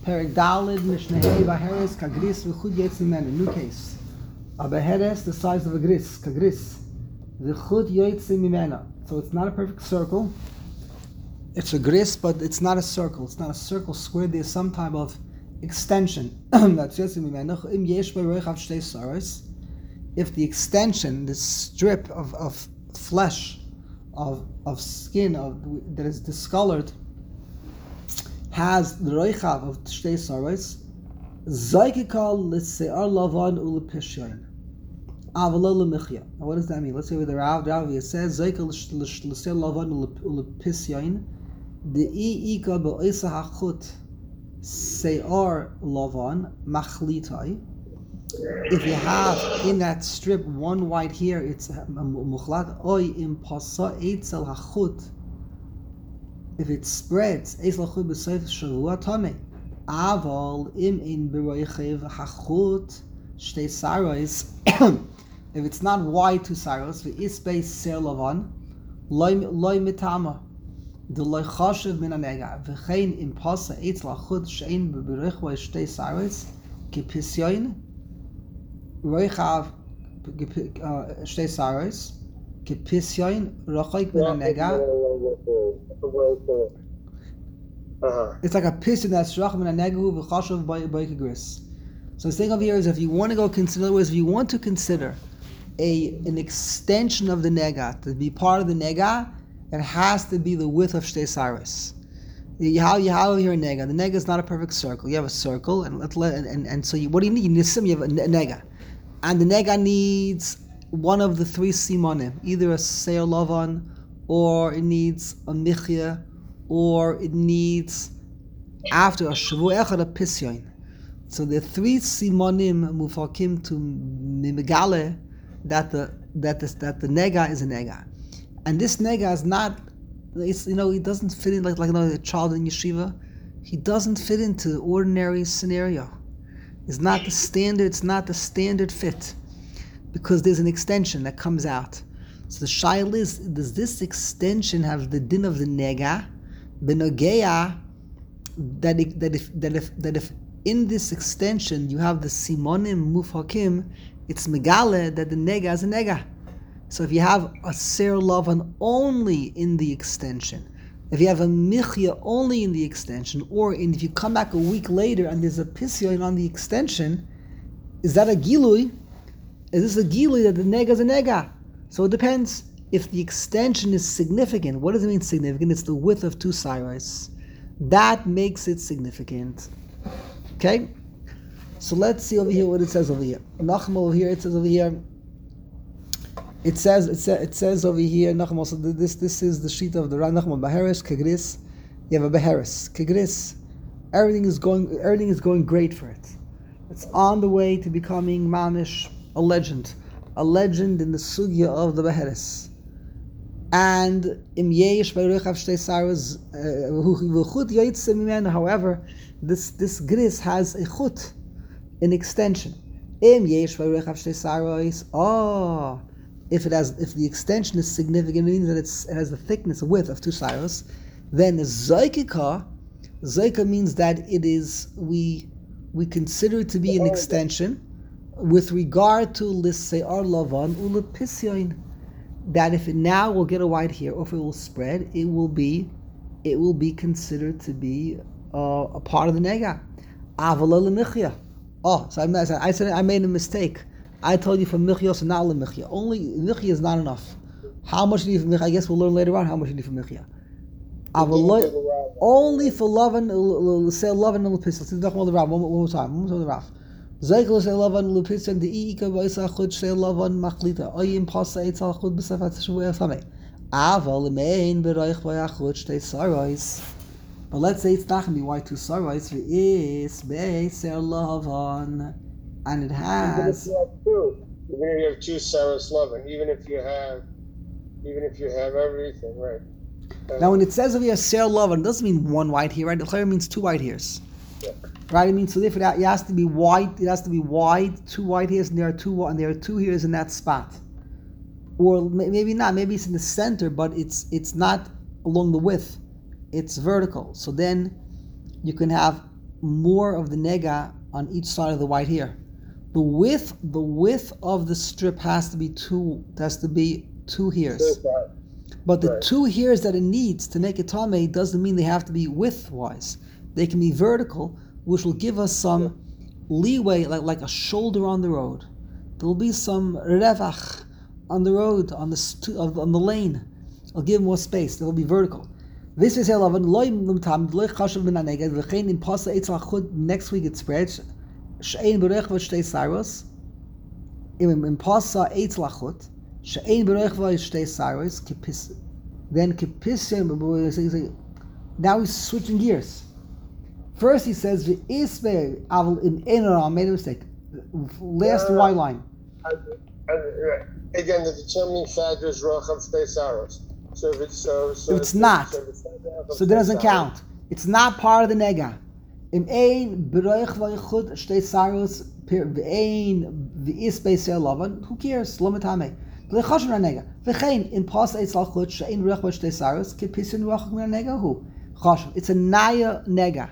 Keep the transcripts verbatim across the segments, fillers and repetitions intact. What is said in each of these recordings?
Perek Dalid, Mishnah Hey, Baheres, Kagris, V'chud Yetz Mimenu. New case. A Baheres, the size of a gris, Kagris. V'chud Yetz Mimenu. So it's not a perfect circle. It's a gris, but it's not a circle. It's not a circle square. There's some type of extension. That's Yetz Mimenu. Im Yesh B'Roichav Shtei Saros. If the extension, this strip of, of flesh, of of skin of that is discolored, has the roichav of shtei saros, zaykikal l'se'ar lavan u'lepishyon, avalo l'michya. Now what does that mean? Let's say with the Rav, the Rav says zaykikal l'se'ar lavan u'lepishyon, the i'ika ba'isa hachut se'ar lavan machlitai. If you have in that strip one white here, it's muchlat oy im pasa eitzel hachut. If it spreads, eitzel hachut b'seif shavua tamei. Aval im in b'roichev hachut shtei saros. If it's not white to saros, v'is beis ser lavan loy mitama. The loy chashiv min anega. V'chein im pasa eitzel hachut shein b'roichev shtei saros kipisyoin. Roichav shtei saros kipisyoin rochayk min anega. It's like a piston that's rach min anegu v'chashav by gris. So the thing over here is, if you want to go consider, in other words, if you want to consider a an extension of the nega to be part of the nega, it has to be the width of shtei saros. You have you have here a nega. The nega is not a perfect circle. You have a circle, and let and, and, and so you, what do you need? You need sim. You have a nega. And the nega needs one of the three simonim, either a seir lavan, or it needs a michya, or it needs, after a shavu echad, a pisyon. So the three simonim mufakim to mimegale that the that the, that the nega is a nega, and this nega is not. It's, you know, he doesn't fit in like like another child in yeshiva. He doesn't fit into the ordinary scenario. It's not the standard. It's not the standard fit, because there's an extension that comes out. So the shail is: does this extension have the din of the nega, benogeya? That it, that if that if that if in this extension you have the simonim mufhakim, it's megale that the nega is a nega. So if you have a ser lavan only in the extension, if you have a michya only in the extension, or in, if you come back a week later and there's a pisyon on the extension, is that a gilui? Is this a gilui that the nega is a nega? So it depends. If the extension is significant, what does it mean significant? It's the width of two saros. That makes it significant. Okay? So let's see over here what it says over here. Nachma over here, it says over here, It says it says it says over here. Nachum also this this is the sheet of the Ran Nachum Baheres Kegris. You have a Baheres Kegris. Everything is going everything is going great for it. It's on the way to becoming mamish, a legend, a legend in the sugya of the Baheres. And im yesh b'roichav shtei saros v'chut yoytze mimenu. However, this this gris has a chut, an extension. Im yesh b'roichav shtei saros. Oh. If it has, if the extension is significant, it means that it's, it has the thickness, width of two saros. Then zoykika, zoyka means that it is we we consider it to be an extension with regard to l'se'ar lavan u'lepisyon. That if it now will get a white hair, or if it will spread, it will be it will be considered to be uh, a part of the nega. Avala l'michya. Oh, so I, I said I made a mistake. I told you for Michya, not Michya. Only Michya is not enough. How much do you need for Michya? I guess we'll learn later on how much you need for Michya. Only for Lavan, say Lavan and Lepis. Let's talk about the Rav one more time. One more time the Rav. Zeikel say Lavan Lepis and the Ika Vaisa Chud say Lavan Machlita. Oyim Pasa Eitzal Chud B'Sefat Shvuya Samei. Aval Mein Bereich Vayachud Shtei Saros. But let's say it's not going to be white two saros. V'is Beiser Lavan. And it has. Even if you have two, even if you have two saros lavan, even if you have, even if you have everything, right? Um, now, when it says over here ser lavan, it doesn't mean one white hair, right? The means two white hairs, yeah. Right? It means so therefore it has to be white. It has to be white, two white hairs, and there are two, and there are two hairs in that spot, or maybe not. Maybe it's in the center, but it's it's not along the width. It's vertical. So then you can have more of the nega on each side of the white hair. The width, the width of the strip has to be two. Has to be two hairs. But the right. two hairs that it needs to make it tamei doesn't mean they have to be width-wise. They can be vertical, which will give us some leeway, like like a shoulder on the road. There will be some revach on the road, on the stu- on the lane. I'll give more space. There will be vertical. This is eleven. Next week it spreads. She'ein berech v'shtei saros. In pasa eitz lachut. She'ein berech v'shtei saros. Then kipisim. Now he's switching gears. First he says v'isbe avol in enaram made a mistake. Last uh, Y line. Uh, uh, again, the determining factor is rochav shtei saros. So if it's so, so it's not. So, so that doesn't count. It's not part of the nega. Im ein bereich vaychud shtei saros ve'ein v'isbe se'elavan. Who cares? Lo metame. V'lechashem nega. V'chein in pas eitz lachut she'ein bereich v'shtei saros kipisin rochav min nega hu. Chashem. It's a naya nega.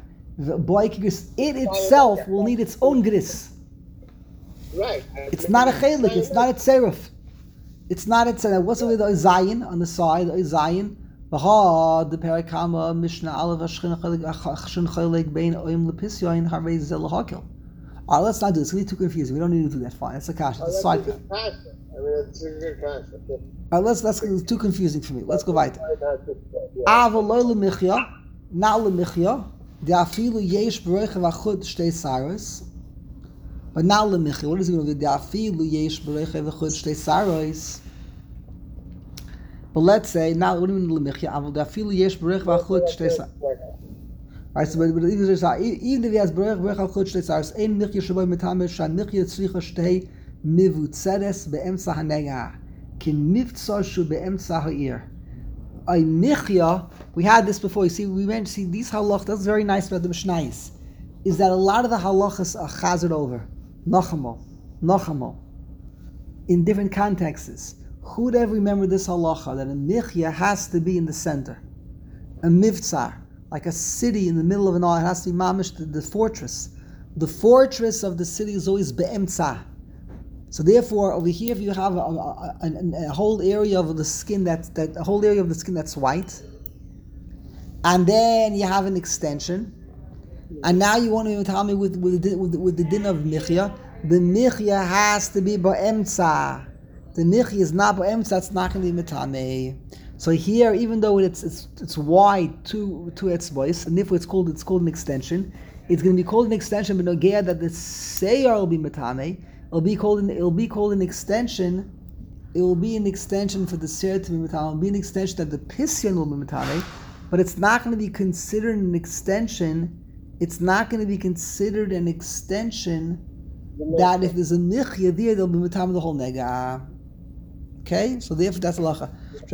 It itself will need its own gris. Right. It's not a chelik. It's not a tzeruf. It's not a tzeruf. What's with the zayin on the side? The zayin. V'ha the perakama mishnah alav ashchin chelik bein oim lepisyoin harvei zel hakel. All right, let's not do this. It's going to be too confusing. We don't need to do that. Fine. It's a kasha. It's a side cut. I mean, it's a good concept. All right, let's let's. It's too confusing for me. Let's go weiter. Ava lo lemichya, na lemichya. The afilu yesh bereich v'achud shtei saros. But now lemichya, what is it going to do? The afilu yesh bereich v'achud shtei saros. But let's say now, what do you mean lemichya? Aval the afilu yesh bereich v'achud shtei saros. Right, so but, but even if he has bereich bereich v'achud shtei saros, ein michya shaboi metamer shan michya tzricha shtei mivutzeres be'emtza hanega kin mivtza shu be'emtza ha'ir. A michya, we had this before. You see, we mentioned see these halachas. That's very nice about the Mishnayos, is that a lot of the halachas are chazed over, nachamo, nachamo, in different contexts. Who would ever remember this halacha that a michya has to be in the center, a mivtzar, like a city in the middle of an all. It has to be mamish the, the fortress. The fortress of the city is always be'emtza. So therefore, over here, if you have a, a, a, a whole area of the skin that's that a whole area of the skin that's white, and then you have an extension, and now you want to tell me with with the, with, with the din of michya, the michya has to be ba'emtza. The michya is not ba'emtza; it's not going to be mitame. So here, even though it's it's it's wide two two etzbois, and if it's called it's called an extension, it's going to be called an extension, but no gear that the seyar will be mitame. It'll be called an it'll be called an extension. It will be an extension for the seir to be mitame. It'll be an extension that the pisyon will be mitame, but it's not going to be considered an extension. It's not going to be considered an extension that if there's a michya there, they'll be mitame the whole nega. Okay, so therefore that's halacha.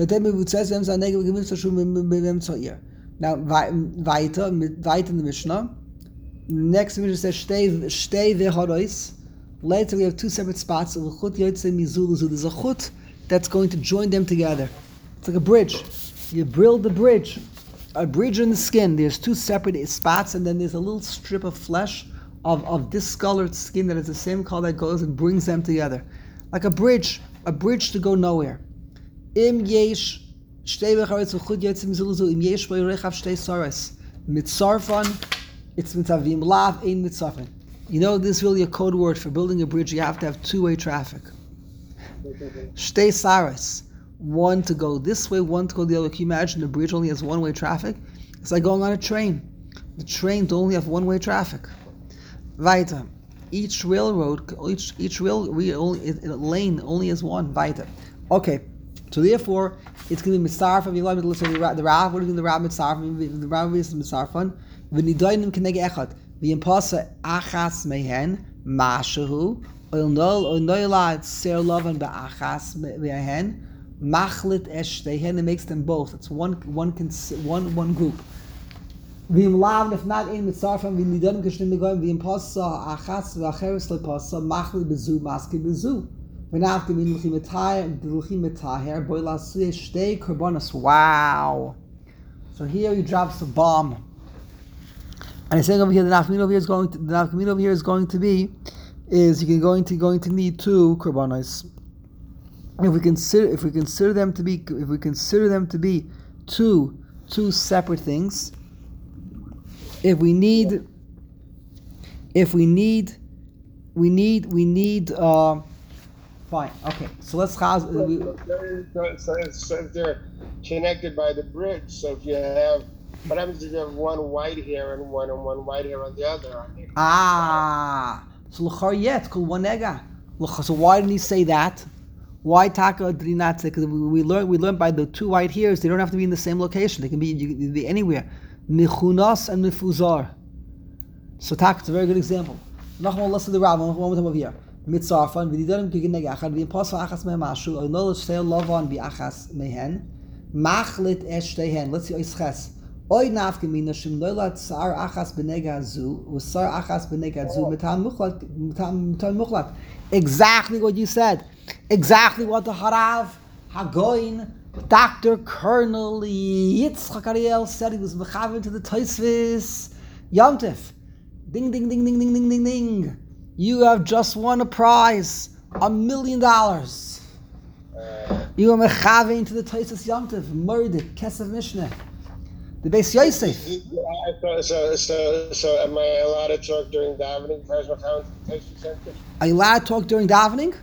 Now weiter weiter in the Mishnah. Next Mishnah says shtei shtei ve'harois. Later we have two separate spots. There's a chut that's going to join them together. It's like a bridge. You build the bridge. A bridge in the skin. There's two separate spots, and then there's a little strip of flesh of, of discolored skin that is the same color that goes and brings them together. Like a bridge. A bridge to go nowhere. Im yesh shtei v'charetz v'chut yotzim zuluzu im yesh v'yirechav shtei saras. Mitzarfan, it's mitzavim lav ein mitzarfan. You know, this is really a code word for building a bridge. You have to have two-way traffic. Shtei saras. One to go this way, one to go the other. Can you imagine the bridge only has one-way traffic? It's like going on a train. The train only have one-way traffic. Weiter. Each railroad, each each rail, rail lane only has one. Weiter. Okay. So therefore, it's going to be mitzarf. If you like to listen to the Rav, what do you mean the Rav mitzarf? The Rav is mitzarfan. V'nidoinim k'negei echad. V'yimpasa achas mehen mashahu. Oil noilad ser lovan ba'achas mehen. Machlit eshtehen. It makes them both. It's one one one one group. V'im lav if not in mitzarfan v'nidoinim k'shnim megoyim v'yimpasa achas v'acheres lepasa machlit bezu maski bezu. Wow. So here he drops a bomb. And I'm saying over here, the nafkamina over here is going to the nafkamina over here is going to be is you're going to going to need two korbanos. If we consider if we consider them to be if we consider them to be two two separate things, if we need if we need we need we need uh, fine, okay, so let's chaz, we, so, so, so if they're connected by the bridge, so if you have, what happens if you have one white hair and one and one white hair on the other? ah so l'char yet called one nega. So why didn't he say that? Why taka did he not say? Because we, we learned we learned by the two white hairs, they don't have to be in the same location. They can be you can be anywhere. Michunas and mifuzar. So taka, it's a very good example. Nachmal listen to the Rav. One more time over here. Mitzarfan v'didarim kigineg achad v'imposal achas me'mashu or no l'shtei lovan v'achas mehen machlit eshtehen. Let's see oisches. Oy nafkamina shem noilat sar achas b'nega zu u'sar achas b'nega zu mitam muchlat mitam mitam muchlat. Exactly what you said. Exactly what the Harav Hagoin, Doctor Colonel Yitzchak Ariel said. He was mechaven to the Tosfos Yom Tov. Ding, ding, ding, ding, ding, ding, ding, ding. You have just won a prize, a million dollars. You are mechaven to the Tosfos Yom Tov. Murdik, Kesef Mishneh. The Beis Yosef. So, so, so, am I allowed to talk during davening? Are you allowed to talk during davening?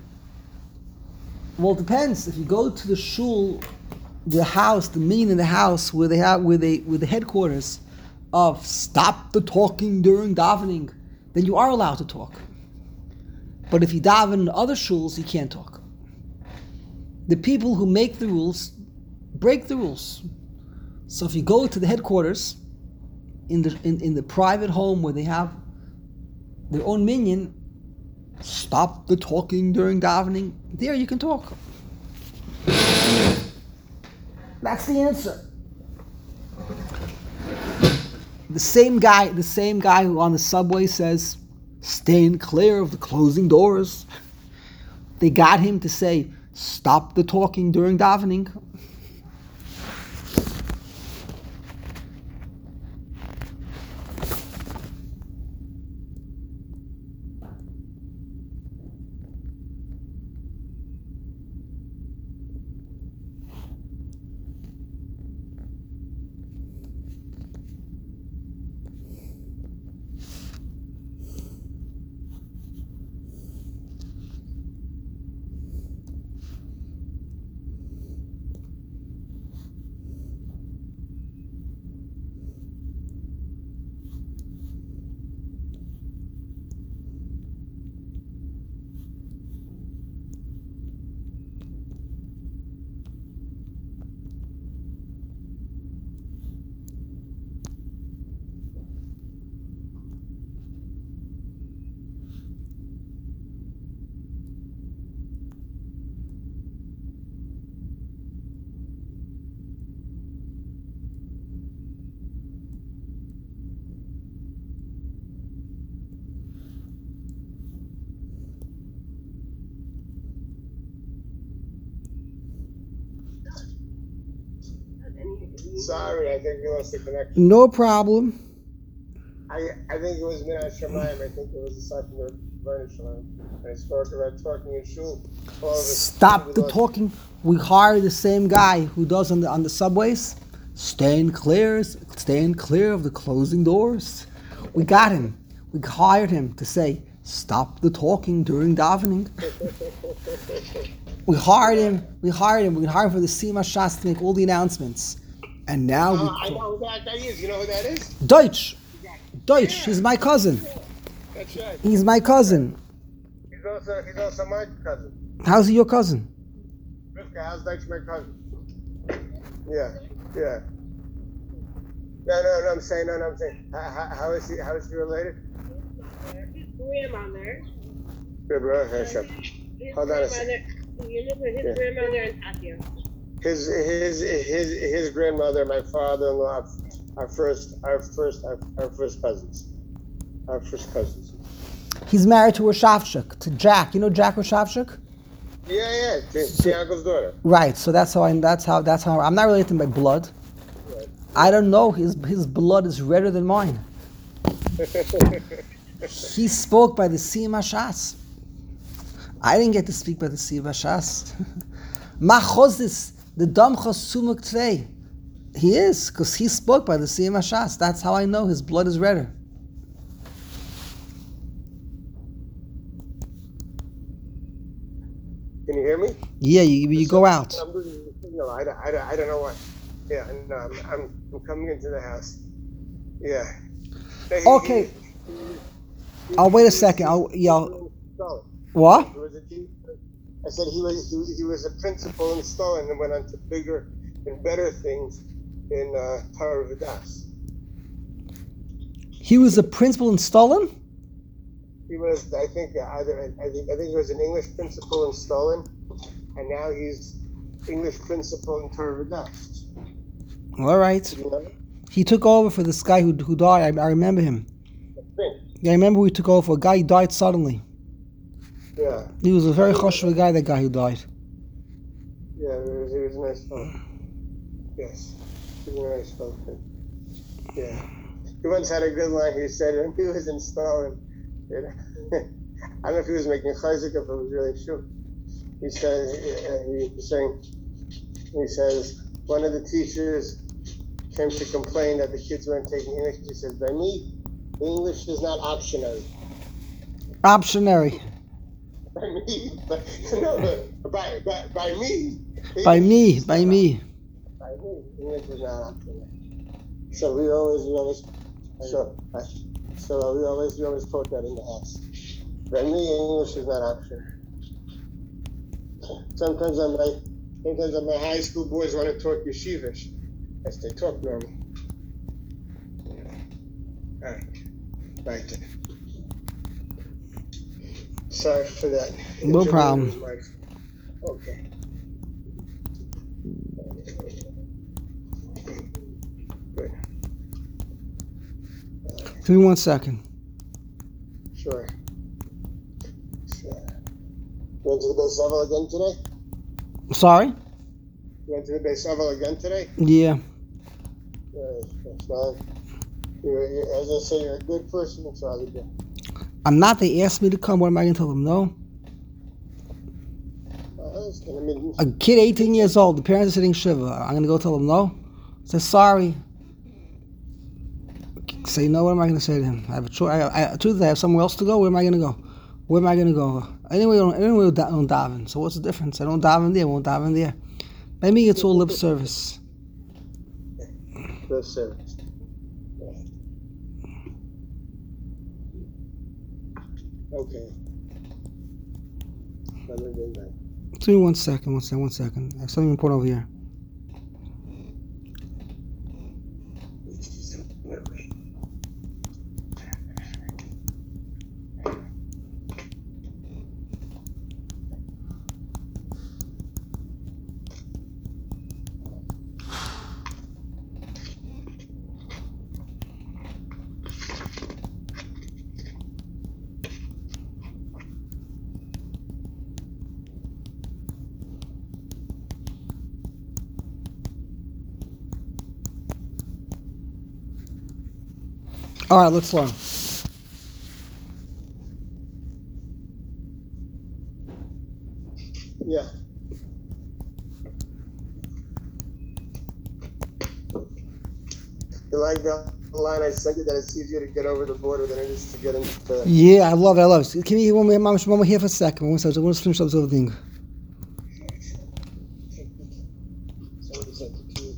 Well, it depends. If you go to the shul, the house, the mean in the house where they have, where they, where the headquarters of stop the talking during davening, then you are allowed to talk. But if you daven in other shuls, you can't talk. The people who make the rules break the rules. So if you go to the headquarters in the in, in the private home where they have their own minyan, stop the talking during davening, there you can talk. That's the answer. The same guy, the same guy who on the subway says, "Staying clear of the closing doors." They got him to say, "Stop the talking during davening." Sorry, I think we lost the connection. No problem. I I think it was Minas Shemayim. I think it was a sign from the Minas Shemayim. I spoke about talking in shul. Stop the talking. We hire the same guy who does on the on the subways. Staying clear, staying clear of the closing doors. We got him. We hired him to say, "Stop the talking during davening." We hired him. We hired him. We hired him for the Sima Shas to make all the announcements. And now uh, we. I know who that guy is. You know who that is? Deutsch. Deutsch. Yeah. He's my cousin. That's right. He's my cousin. He's also he's also my cousin. How's he your cousin? Rivka, how's Deutsch my cousin? Yeah, yeah. No, no, no. I'm saying, no, no. I'm saying, how, how is he? How is he related? His grandmother. Good, bro. Hashem. His Hold on a second. grandmother. You live with his Yeah. grandmother in Atia. His his his his grandmother, my father-in-law, our first our first our, our first cousins, our first cousins. He's married to Roshavchuk, to Jack. You know Jack Roshavchuk? Yeah, yeah, to, to your uncle's daughter. Right. So that's how I. That's how. That's how. I'm not related to him by blood. Right. I don't know. His his blood is redder than mine. He spoke by the Siyum Hashas. I didn't get to speak by the Siyum Hashas. Machozis, the Damchos Sumuk Tvei. He is, because he spoke by the Siyum Hashas. That's how I know his blood is redder. Can you hear me? Yeah, you, you go out. I'm losing the signal. I, don't- I, don't- I don't know what. Yeah, no, I'm, I'm, I'm coming into the house. Yeah. He- Okay. he- he- I'll wait a he- second. he- I'll, yeah. he- What? He was a teacher. I said he was he, he was a principal in Stalin and went on to bigger and better things in uh, Torah V'das. He was a principal in Stalin? He was, I think, uh, either I think I think he was an English principal in Stalin, and now he's English principal in Torah V'das. All right. You know? He took over for this guy who who died. I, I remember him. I think. Yeah, I remember we took over for a guy who died suddenly. Yeah. He was a very choshev guy, that guy who died. Yeah, he was, he was a nice fellow. Yes, he was a nice fellow. Yeah. He once had a good line. He said when he was in Stalin, you know, I don't know if he was making chayzik or if it was really true. He said, uh, he was saying, he says, one of the teachers came to complain that the kids weren't taking English. He says, by me, English is not optional. Optionary. By me, but, no, by, by, by me. By me, by me. By me, English is not optional. So we always, we always, so, uh, so we always, we always quote that in the house. By me, English is not optional. Sometimes on my, sometimes on my high school boys want to talk yeshivish, as they talk normal. All right, right. Sorry for that. No problem. Okay. Good. Give me one second. Sure. Sure. You went to the Beis Havel again today? Sorry? You went to the Beis Havel again today? Yeah. Yeah, that's fine. You're, you're, as I say, you're a good person. That's all you do. I'm not. They asked me to come. What am I going to tell them? No. Uh, I mean, A kid eighteen years old. The parents are sitting shiva. I'm going to go tell them no? Say sorry. Say no. What am I going to say to him? I have a choice. I, I, truth, I have somewhere else to go. Where am I going to go? Where am I going to go? Anyway, I don't, anyway, I don't daven. So what's the difference? I don't daven there. I won't daven there. Maybe it's all lip service. lip service. Okay. Let me bring that. Give me one second. One second. One second. I have something important over here. All right, let's learn. Yeah. You like the line I sent you that it's easier to get over the border than it is to get into. Yeah, I love it. I love it. Can you one more, one more here for a second? One second. I want to finish up this other thing. Somebody sent it to you.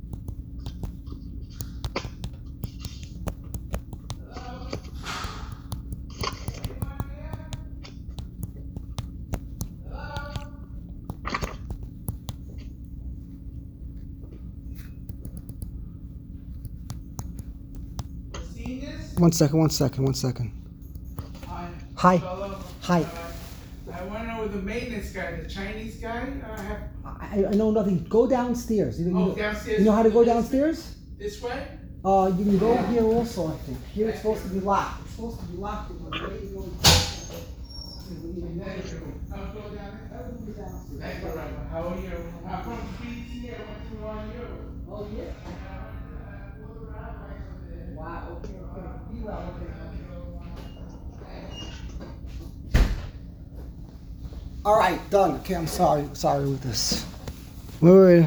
One second. One second. One second. Hi. Hi. Hello. Hi. Uh, I want to know the maintenance guy, the Chinese guy. I have. I, I know nothing. Go downstairs. You, Oh, you, downstairs. you know how to go downstairs? This way? Uh, you can go here also, I think. Here it's supposed to be locked. It's supposed to be locked. It was way more- Thank you. I'll go down there. Thank you, Rabbi. How are you? I'm from P T. I went to R U. Oh, yeah. Wow, okay, okay. Be well, okay, okay. All right, done. Okay, I'm sorry. Sorry with this. Wait, wait.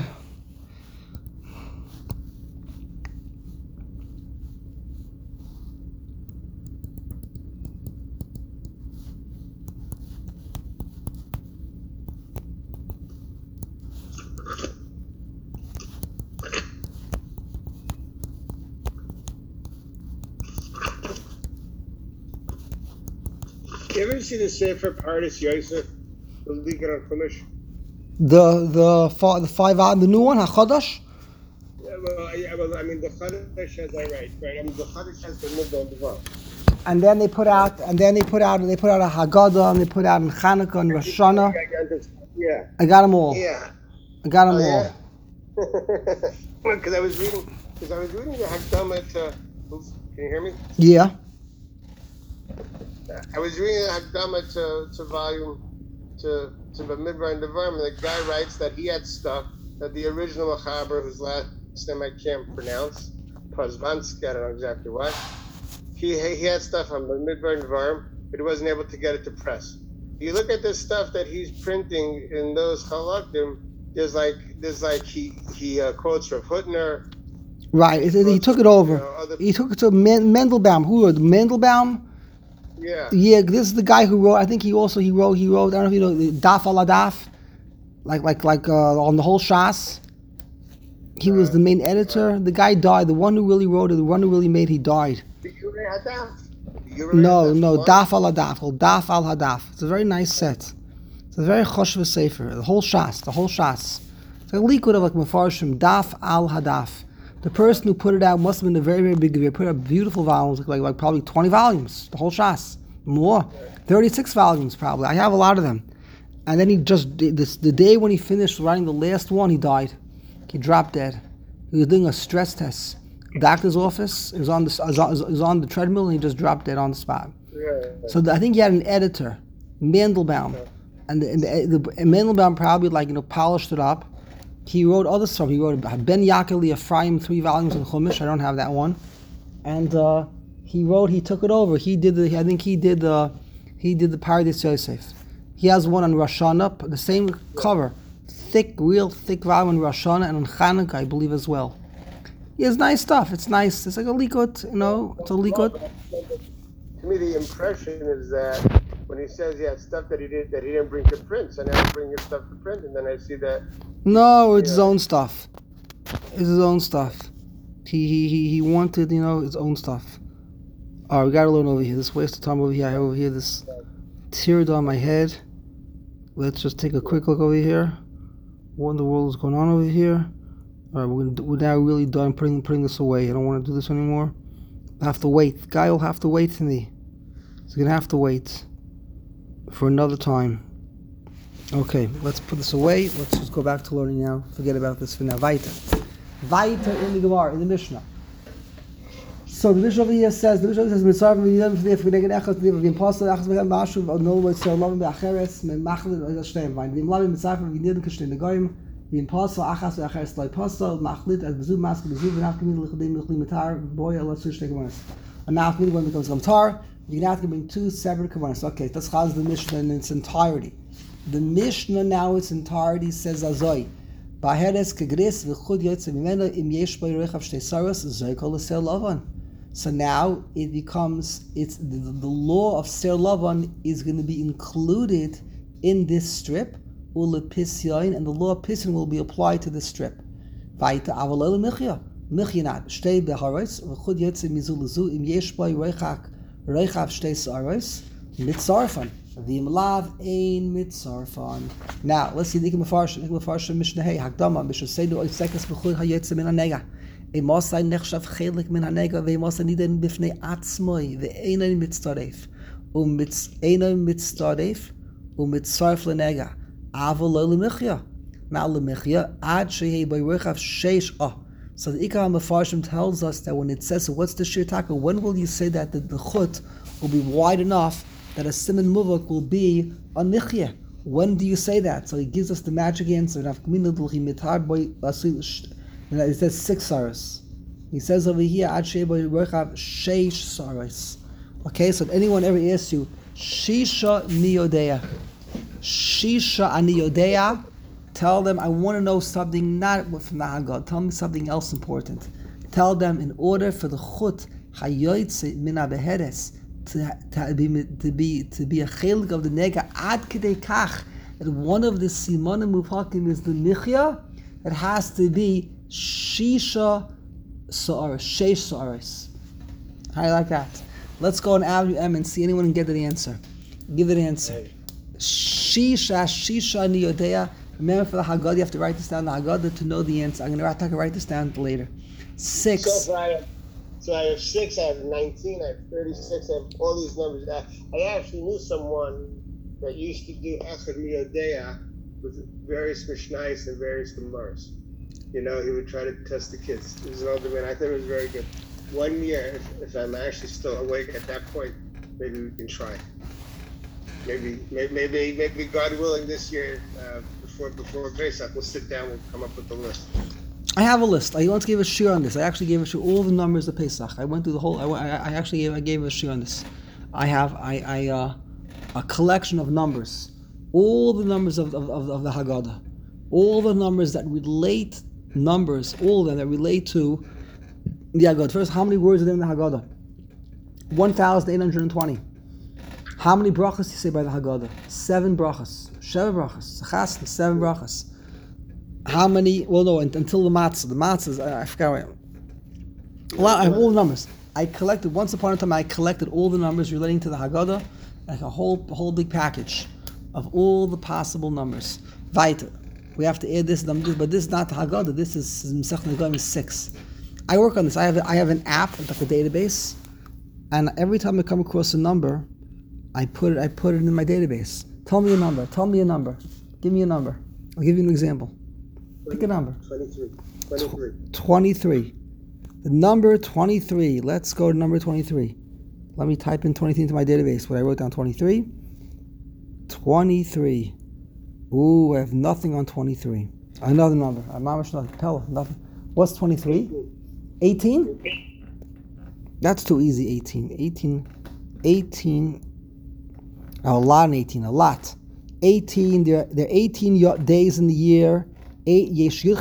You ever see the Sefer Pardes Yosef, the Likud on Chumash? The the fi- the five out the new one Hachadash. Yeah, well, yeah, well, I mean, the Chadash has I right, right? I mean, the Chadash has the middle of the vote. And then they put out, and then they put out, they put out a Haggadah, and they put out in Chanukah and Rosh Hashanah. Yeah. I got them all. Yeah. I got them Oh, all. yeah? Because I was reading, because I was reading the Hakdama to. Oops, can you hear me? Yeah. I was reading the Hakdama to to volume to to Bamidbar and Devarim, and the guy writes that he had stuff that the original Machaber, whose last name I can't pronounce, Pozvansky, I don't know exactly what. He he had stuff on Bamidbar and Devarim, but he wasn't able to get it to press. You look at this stuff that he's printing in those Halakim. There's like there's like he he uh, quotes Rav Hutner. Right. He, he took it over. You know, other, he took it to Men- Mendelbaum. Who wrote Mendelbaum? yeah. Yeah. This is the guy who wrote. I think he also he wrote. He wrote. I don't know if you know the Daf al Daf, like like like uh, on the whole Shas. He was the main editor. The guy died. The one who really wrote it. The one who really made. He died. No, no. Daf al Daf. Called Daf al Hadaf. It's a very nice set. It's a very choshev sefer. The whole Shas. The whole Shas. It's like a likud of like Mefarshim. Daf al Hadaf. The person who put it out must have been a very, very big He put out beautiful volumes, like, like like probably twenty volumes, the whole Shas. More. thirty-six volumes probably. I have a lot of them. And then he just, this, the day when he finished writing the last one, he died. He dropped dead. He was doing a stress test. Doctor's office, he was on the, he was on the treadmill, and he just dropped dead on the spot. Yeah. So the, I think he had an editor, Mandelbaum. And, the, and the, the, and Mandelbaum probably like, you know, polished it up. He wrote other stuff. He wrote Ben Yaakov Ephraim, three volumes in Chumash. I don't have that one. And uh, he wrote. He took it over. He did the. I think he did the. He did the Pardes Yosef. He has one on Rosh Hashanah, the same cover, thick, real thick volume on Rosh Hashanah, and on Chanukah, I believe as well. He has nice stuff. It's nice. It's like a likut, you know. It's a likut. To me, the impression is that when he says he had stuff that he did that he didn't bring to print, so now he's bringing stuff to print, and then I see that. No, it's Yeah. his own stuff. It's his own stuff. He he he he wanted, you know, his own stuff. All right, we gotta learn over here. This waste of time over here. I have over here this tear on my head. Let's just take a quick look over here. What in the world is going on over here? All right, we're gonna we're now really done putting putting this away. I don't want to do this anymore. I have to wait. The guy will have to wait for me. He's gonna have to wait for another time. Okay, let's put this away. Let's just go back to learning now. Forget about this for now. Weiter. Weiter in the Gemara, in the Mishnah. So the Mishnah over here says, the Mishnah says, Mitzvah v'yidam v'yif v'neged echad v'yif v'yim pasal echad v'yim b'ashu v'odnol v'yitzel lovim v'acheres v'machlin v'yishtayim v'yin v'yim lavim mitzvah v'yidam k'shtei negoyim v'yim pasal achas v'acheres loy pasal machlit as b'zu mask b'zu v'naf k'min l'chadim l'chli mitar boy Allah tzur shtei k'manis. And now if when it becomes kamtar, you're going to have to bring two separate k'manis. Okay, that's chaz the Mishnah in its entirety. The Mishnah now its entirety says azoi. Ba'heres k'gris v'chud yotze mimena im yesh b'y rechav shtei saros zoi kol l'ser lavan. So now it becomes, it's the, the law of Ser Lavan is going to be included in this strip, Ule Pisyain, and the law of Pisyain will be applied to this strip. Vaita avalel michya, michyanat, shtei beharos, v'chud yotze mizulazu, im yesh b'y reichak, reichav shtei saros, mitzarfan, v'im lav ein mitzarfan. Now, let's see, Nikim Mefarshim, Nikim Mefarshim, Mishnah Hey, Hakdama, Mishnah Seidu, Oisekes b'chud hayotze min ha-nega. Emosai nechshav chelik min hanega ve'emosai niden b'fnei atzmoi ve'einai mitztaref u'einai mitztaref u'mitzaref l'nega avo lo l'michya now l'michya ad shehei b'yrechav sheish ah. So the Ikar HaMefarshim tells us that when it says, so what's the shir taka, when will you say that the, the chut will be wide enough that a siman muvak will be a nichya? When do you say that? So he gives us the magic answer. It says six saras. He says over here, Ad Sheba Yerchav Sheish Saros. Okay, so if anyone ever asks you, Shisha Niyodea, Shisha Aniyodea, tell them, I want to know something not from the Haggadah. Tell me something else important. Tell them, in order for the Chut Hayoytze Mina Beheres to, to be to be to be a chelik of the nega ad kedei kach, that one of the simonim mufhakim is the michya, it has to be shisha sa'aris, sheish sa'aris. How do you like that? Let's go on Avenue M and see anyone can get the answer. Give it an answer. Shisha, shisha niyodea. Remember, for the Haggadah, you have to write this down, the Haggadah, to know the answer. I'm going to have to write this down later. Six. So, I have, so I have six, I have nineteen, I have thirty-six, I have all these numbers. I, I actually knew someone that used to do Achad Miyodea with various Mishnayos and various Gemaras. You know, he would try to test the kids. He was an older man. I thought it was very good. One year, if, if I'm actually still awake at that point, maybe we can try. Maybe, maybe, maybe, maybe God willing, this year, uh, before before Pesach, we'll sit down, we'll come up with the list. I have a list. I once gave a shir on this. I actually gave a shir all the numbers of Pesach. I went through the whole. I, I, I actually gave, I gave a shir on this. I have I, I uh, a collection of numbers, all the numbers of of, of, of the Haggadah, all the numbers that relate numbers, all of them that relate to the Haggadah. First, how many words are there in the Haggadah? One thousand eight hundred and twenty. How many brachas do you say by the Haggadah? Seven brachas. Sheva brachas. Chasna, seven brachas. How many? Well, no, until the matzah. The matzahs, I, I forgot. What, a lot, I have all the numbers. I collected, once upon a time, I collected all the numbers relating to the Haggadah, like a whole a whole big package of all the possible numbers. Weiter. We have to add this number, but this is not the Haggadah. This is Masechet Negoim six. I work on this. I have I have an app, like a database, and every time I come across a number, I put it I put it in my database. Tell me a number. Tell me a number. Give me a number. I'll give you an example. Pick a number. twenty-three. twenty-three. twenty-three. The number twenty-three. Let's go to number twenty-three. Let me type in twenty-three into my database. What I wrote down, twenty-three. twenty-three. Ooh, I have nothing on twenty-three. Another number. I'm not sure. Tell nothing. What's twenty-three? eighteen? That's too easy, eighteen. eighteen. eighteen. A lot in eighteen. A lot. eighteen. There, there are eighteen days in the year. eighteen